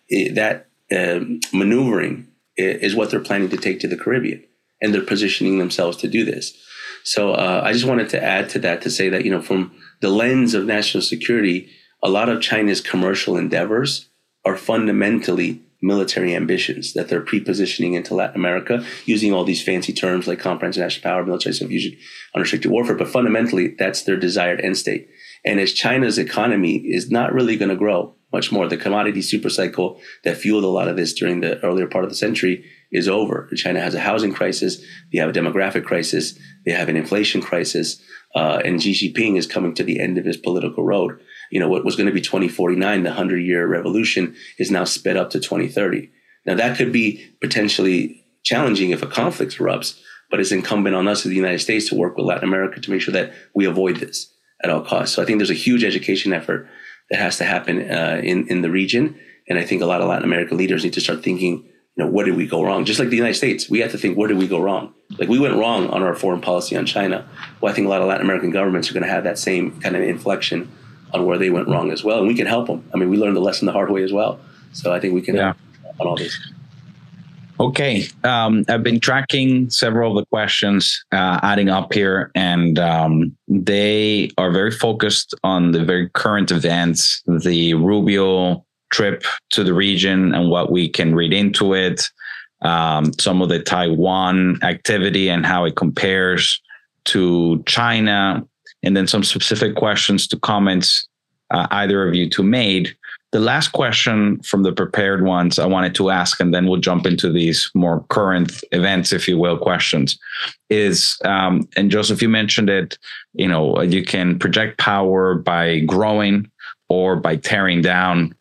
maneuvering is what they're planning to take to the Caribbean. And they're positioning themselves to do this. So I just wanted to add to that to say that, from the lens of national security, a lot of China's commercial endeavors are fundamentally military ambitions that they're pre-positioning into Latin America, using all these fancy terms like comprehensive national power, military subfusion, unrestricted warfare. But fundamentally, that's their desired end state. And as China's economy is not really going to grow much more, the commodity supercycle that fueled a lot of this during the earlier part of the century is over. China has a housing crisis. They have a demographic crisis. They have an inflation crisis. And Xi Jinping is coming to the end of his political road. What was going to be 2049, the 100-year revolution, is now sped up to 2030. Now, that could be potentially challenging if a conflict erupts, but it's incumbent on us as the United States to work with Latin America to make sure that we avoid this at all costs. So I think there's a huge education effort that has to happen in the region. And I think a lot of Latin American leaders need to start thinking, what did we go wrong? Just like the United States, we have to think, where did we go wrong? Like, we went wrong on our foreign policy on China. Well, I think a lot of Latin American governments are going to have that same kind of inflection on where they went wrong as well. And we can help them. We learned the lesson the hard way as well. So I think we can help on all this. Okay. I've been tracking several of the questions adding up here, and they are very focused on the very current events, the Rubio trip to the region and what we can read into it, some of the Taiwan activity and how it compares to China, and then some specific questions to comments either of you two made. The last question from the prepared ones I wanted to ask, and then we'll jump into these more current events, if you will, questions, is, and Joseph, you mentioned it, you can project power by growing or by tearing down.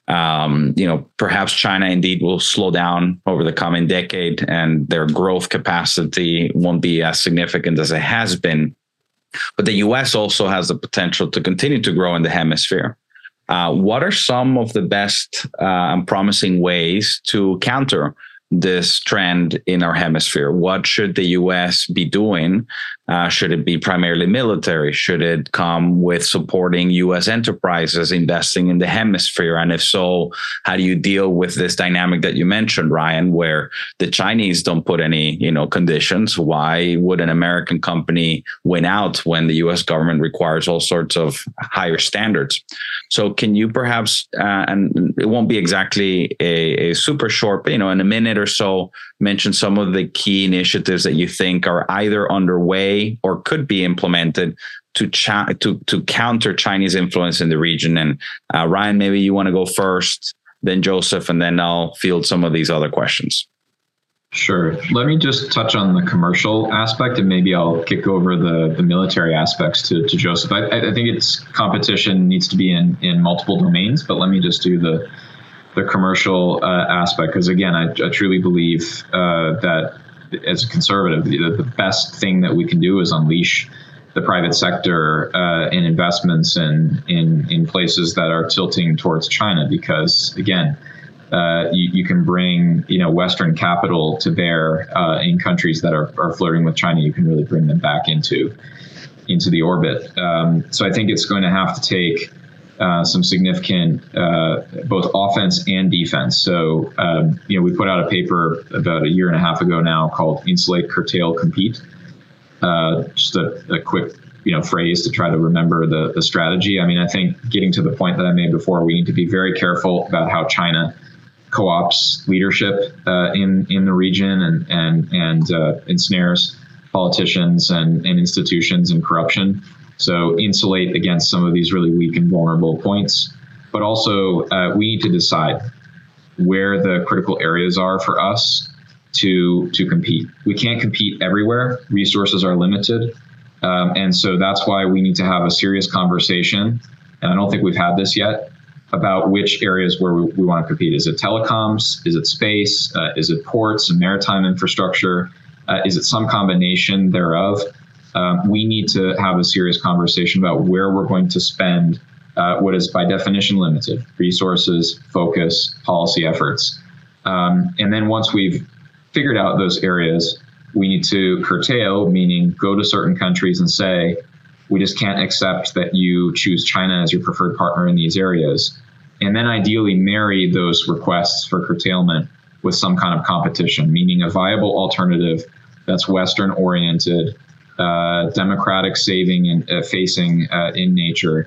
Perhaps China indeed will slow down over the coming decade and their growth capacity won't be as significant as it has been. But the US also has the potential to continue to grow in the hemisphere. What are some of the best and promising ways to counter this trend in our hemisphere? What should the U.S. be doing? Should it be primarily military? Should it come with supporting U.S. enterprises investing in the hemisphere? And if so, how do you deal with this dynamic that you mentioned, Ryan, where the Chinese don't put any, conditions? Why would an American company win out when the U.S. government requires all sorts of higher standards? So can you perhaps, and it won't be exactly a super short, in a minute or or so, mention some of the key initiatives that you think are either underway or could be implemented to counter Chinese influence in the region. And Ryan, maybe you want to go first, then Joseph, and then I'll field some of these other questions. Sure. Let me just touch on the commercial aspect, and maybe I'll kick over the military aspects to Joseph. I think it's competition needs to be in multiple domains, but let me just do the commercial aspect, because again, I truly believe that as a conservative, the best thing that we can do is unleash the private sector in investments in places that are tilting towards China, because again, you can bring Western capital to bear in countries that are flirting with China. You can really bring them back into the orbit. So I think it's going to have to take some significant both offense and defense. So we put out a paper about a year and a half ago now called "Insulate, Curtail, Compete." Just a quick phrase to try to remember the strategy. I mean, I think getting to the point that I made before, we need to be very careful about how China co-ops leadership in the region and ensnares politicians and institutions and corruption. So insulate against some of these really weak and vulnerable points. But also, we need to decide where the critical areas are for us to compete. We can't compete everywhere. Resources are limited. And so that's why we need to have a serious conversation. And I don't think we've had this yet, about which areas where we want to compete. Is it telecoms? Is it space? Is it ports and maritime infrastructure? Is it some combination thereof? We need to have a serious conversation about where we're going to spend what is by definition limited: resources, focus, policy efforts. And then once we've figured out those areas, we need to curtail, meaning go to certain countries and say, we just can't accept that you choose China as your preferred partner in these areas. And then ideally marry those requests for curtailment with some kind of competition, meaning a viable alternative that's Western oriented, democratic saving and facing in nature.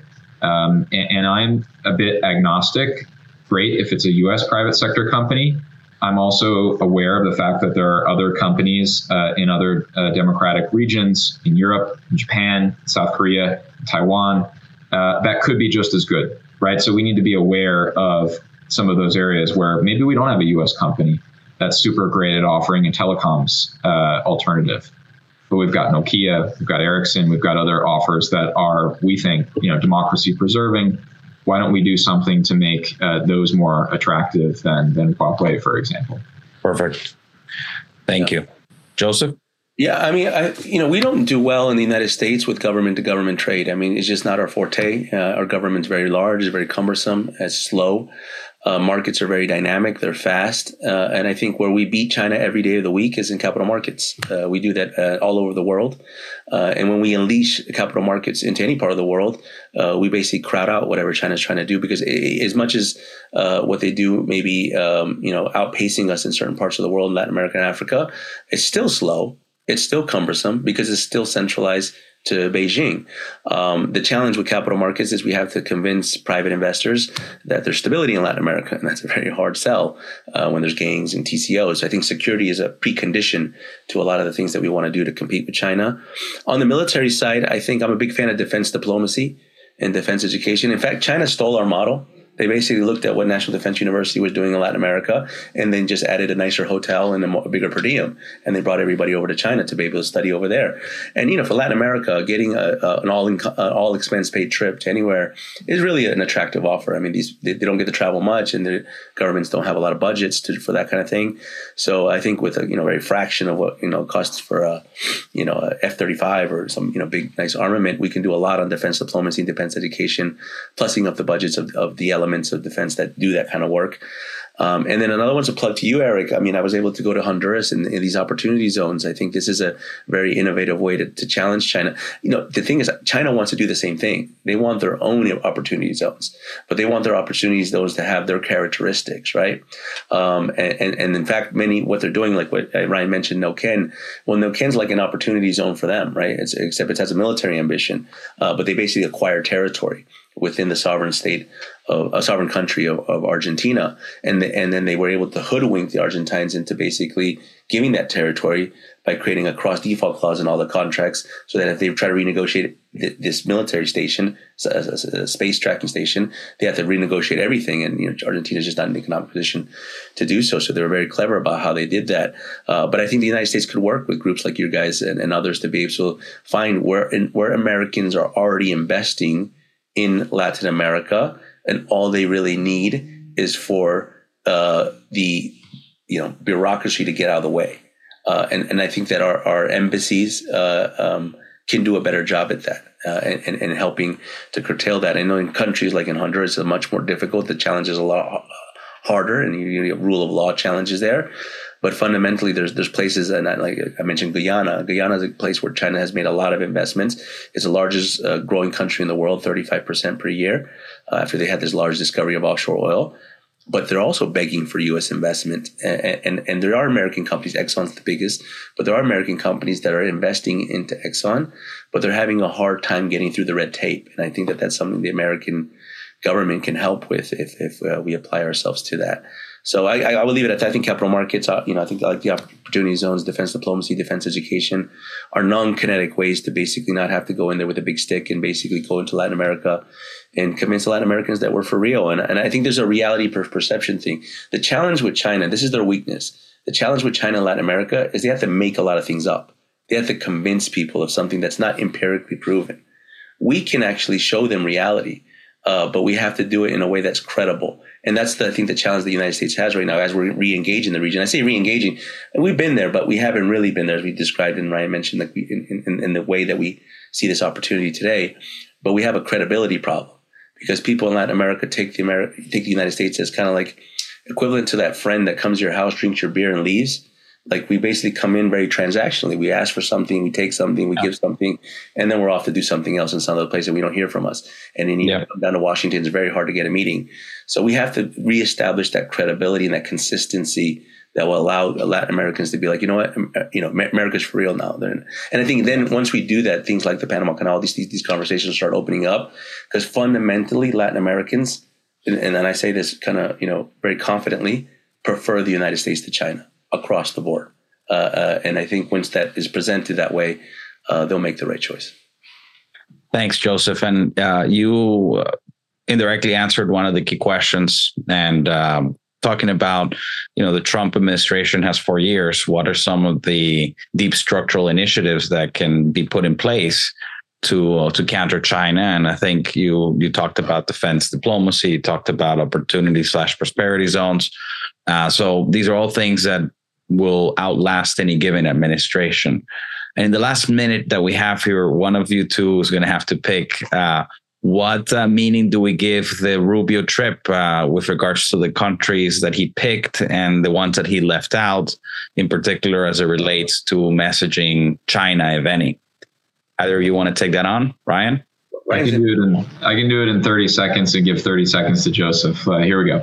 And I'm a bit agnostic. Great if it's a US private sector company. I'm also aware of the fact that there are other companies in other democratic regions in Europe, in Japan, South Korea, Taiwan, that could be just as good, right? So we need to be aware of some of those areas where maybe we don't have a US company that's super great at offering a telecoms alternative. But we've got Nokia, we've got Ericsson, we've got other offers that are, we think, democracy preserving. Why don't we do something to make those more attractive than Huawei, for example? Perfect. Thank you. Joseph? Yeah, I mean, we don't do well in the United States with government-to-government trade. I mean, it's just not our forte. Our government's very large, it's very cumbersome, it's slow. Markets are very dynamic, they're fast. And I think where we beat China every day of the week is in capital markets. We do that all over the world. And when we unleash capital markets into any part of the world, we basically crowd out whatever China's trying to do, because as much as what they do may be, outpacing us in certain parts of the world, in Latin America and Africa, it's still slow. It's still cumbersome because it's still centralized to Beijing. The challenge with capital markets is we have to convince private investors that there's stability in Latin America, and that's a very hard sell when there's gains in TCOs. So I think security is a precondition to a lot of the things that we want to do to compete with China. On the military side, I think I'm a big fan of defense diplomacy and defense education. In fact, China stole our model. They basically looked at what National Defense University was doing in Latin America and then just added a nicer hotel and a bigger per diem. And they brought everybody over to China to be able to study over there. And, for Latin America, getting an all expense paid trip to anywhere is really an attractive offer. I mean, they don't get to travel much, and the governments don't have a lot of budgets for that kind of thing. So I think with a very fraction of what it costs for a F-35 or some big nice armament, we can do a lot on defense diplomacy and defense education, plussing up the budgets of the elements of defense that do that kind of work. And then another one's a plug to you, Eric. I mean, I was able to go to Honduras in these opportunity zones. I think this is a very innovative way to challenge China. The thing is, China wants to do the same thing. They want their own opportunity zones, but they want their opportunity zones to have their characteristics, right? And in fact, what they're doing, like what Ryan mentioned, Neuquén. Well, Neuquén's like an opportunity zone for them, right? Except it has a military ambition, but they basically acquire territory within the sovereign state of a sovereign country of Argentina. And then they were able to hoodwink the Argentines into basically giving that territory by creating a cross default clause in all the contracts, so that if they try to renegotiate this military station, a space tracking station, they have to renegotiate everything. And Argentina is just not in an economic position to do so. So they were very clever about how they did that. But I think the United States could work with groups like you guys and others to be able to find where Americans are already investing in Latin America, and all they really need is for the bureaucracy to get out of the way. And I think that our embassies can do a better job at that and helping to curtail that. I know in countries like in Honduras, it's much more difficult. The challenge is a lot harder, and you have rule of law challenges there. But fundamentally, there's places, and like I mentioned, Guyana. Guyana is a place where China has made a lot of investments. It's the largest growing country in the world, 35% per year, after they had this large discovery of offshore oil. But they're also begging for U.S. investment. And there are American companies, Exxon's the biggest, but there are American companies that are investing into Exxon, but they're having a hard time getting through the red tape. And I think that that's something the American government can help with if we apply ourselves to that. So I will leave it at that. I think capital markets, I think like the opportunity zones, defense diplomacy, defense education are non-kinetic ways to basically not have to go in there with a big stick and basically go into Latin America and convince the Latin Americans that we're for real. And I think there's a reality perception thing. The challenge with China, this is their weakness. The challenge with China and Latin America is they have to make a lot of things up. They have to convince people of something that's not empirically proven. We can actually show them reality, but we have to do it in a way that's credible. And that's, I think, the challenge the United States has right now as we're re-engaging the region. I say re-engaging, and we've been there, but we haven't really been there, as we described and Ryan mentioned, like in the way that we see this opportunity today. But we have a credibility problem because people in Latin America take the United States as kind of like equivalent to that friend that comes to your house, drinks your beer, and leaves. Like we basically come in very transactionally. We ask for something, we take something, we give something, and then we're off to do something else in some other place and we don't hear from us. And then you come down to Washington, it's very hard to get a meeting. So we have to reestablish that credibility and that consistency that will allow Latin Americans to be like, you know what, America's for real now. And I think then once we do that, things like the Panama Canal, these conversations start opening up, because fundamentally Latin Americans, and I say this kind of, very confidently, prefer the United States to China across the board. And I think once that is presented that way, they'll make the right choice. Thanks, Joseph. And you indirectly answered one of the key questions, and talking about, the Trump administration has 4 years. What are some of the deep structural initiatives that can be put in place to counter China? And I think you talked about defense diplomacy, you talked about opportunity/prosperity zones. So these are all things that will outlast any given administration. And in the last minute that we have here, one of you two is going to have to pick what meaning do we give the Rubio trip with regards to the countries that he picked and the ones that he left out, in particular as it relates to messaging China, if any. Either of you want to take that on, Ryan? I can do it in 30 seconds and give 30 seconds to Joseph. Here we go.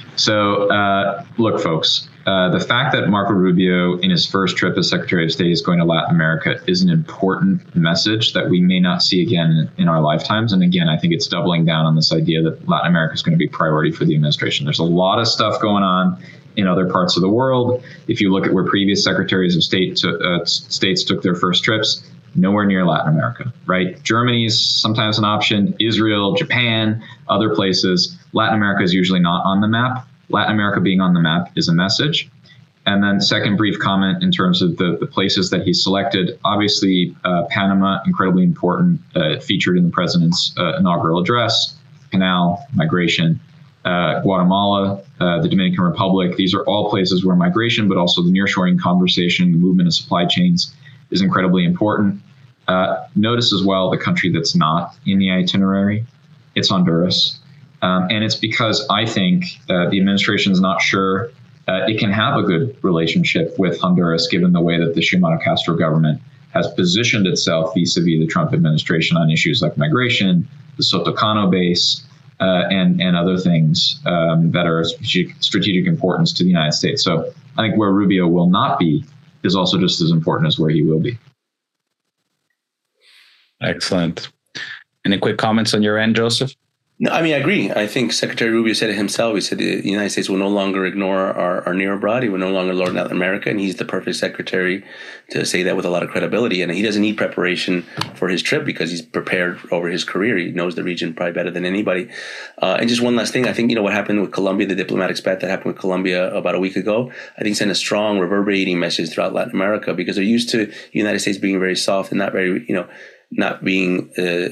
So look, folks, the fact that Marco Rubio in his first trip as Secretary of State is going to Latin America is an important message that we may not see again in our lifetimes. And again, I think it's doubling down on this idea that Latin America is going to be a priority for the administration. There's a lot of stuff going on in other parts of the world. If you look at where previous Secretaries of State states took their first trips, nowhere near Latin America, right? Germany's sometimes an option, Israel, Japan, other places. Latin America is usually not on the map. Latin America being on the map is a message. And then second brief comment in terms of the places that he selected. Obviously, Panama, incredibly important, featured in the president's inaugural address. Canal, migration. Guatemala, the Dominican Republic. These are all places where migration, but also the nearshoring conversation, the movement of supply chains is incredibly important. Notice as well the country that's not in the itinerary. It's Honduras. And it's because I think the administration is not sure it can have a good relationship with Honduras, given the way that the Xiomara Castro government has positioned itself vis-a-vis the Trump administration on issues like migration, the Sotocano base, and other things that are of strategic importance to the United States. So I think where Rubio will not be is also just as important as where he will be. Excellent. Any quick comments on your end, Joseph? No, I mean, I agree. I think Secretary Rubio said it himself. He said the United States will no longer ignore our near abroad. He will no longer ignore Latin America. And he's the perfect secretary to say that with a lot of credibility. And he doesn't need preparation for his trip because he's prepared over his career. He knows the region probably better than anybody. And just one last thing. I think, what happened with Colombia, the diplomatic spat that happened with Colombia about a week ago, I think sent a strong reverberating message throughout Latin America because they're used to the United States being very soft and not very, not being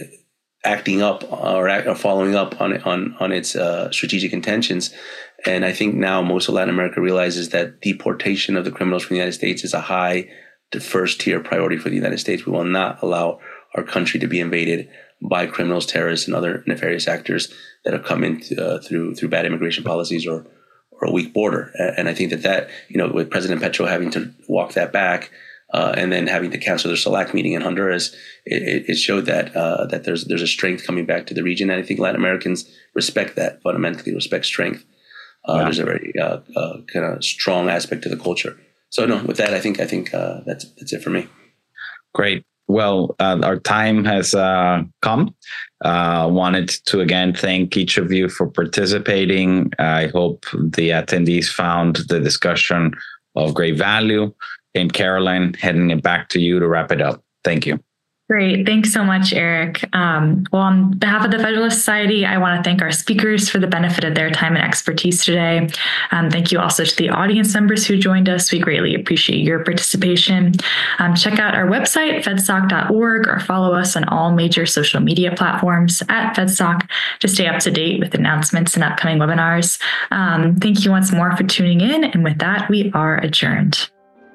acting up or following up on its strategic intentions. And I think now most of Latin America realizes that deportation of the criminals from the United States is a high to first tier priority for the United States. We will not allow our country to be invaded by criminals, terrorists, and other nefarious actors that have come in through bad immigration policies or a weak border. And I think that with President Petro having to walk that back, and then having to cancel their SELAC meeting in Honduras, it showed that there's a strength coming back to the region. And I think Latin Americans respect that, fundamentally respect strength. There's a very kind of strong aspect to the culture. So no, with that, I think that's it for me. Great. Well, our time has come. Wanted to again thank each of you for participating. I hope the attendees found the discussion of great value. And Caroline, heading it back to you to wrap it up. Thank you. Great. Thanks so much, Eric. Well, on behalf of the Federalist Society, I want to thank our speakers for the benefit of their time and expertise today. Thank you also to the audience members who joined us. We greatly appreciate your participation. Check out our website, fedsoc.org, or follow us on all major social media platforms at FedSoc to stay up to date with announcements and upcoming webinars. Thank you once more for tuning in. And with that, we are adjourned.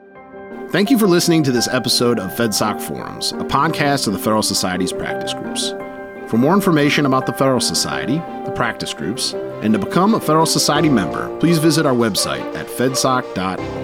Thank you for listening to this episode of FedSoc Forums, a podcast of the Federal Society's practice groups. For more information about the Federal Society, the practice groups, and to become a Federal Society member, please visit our website at fedsoc.org.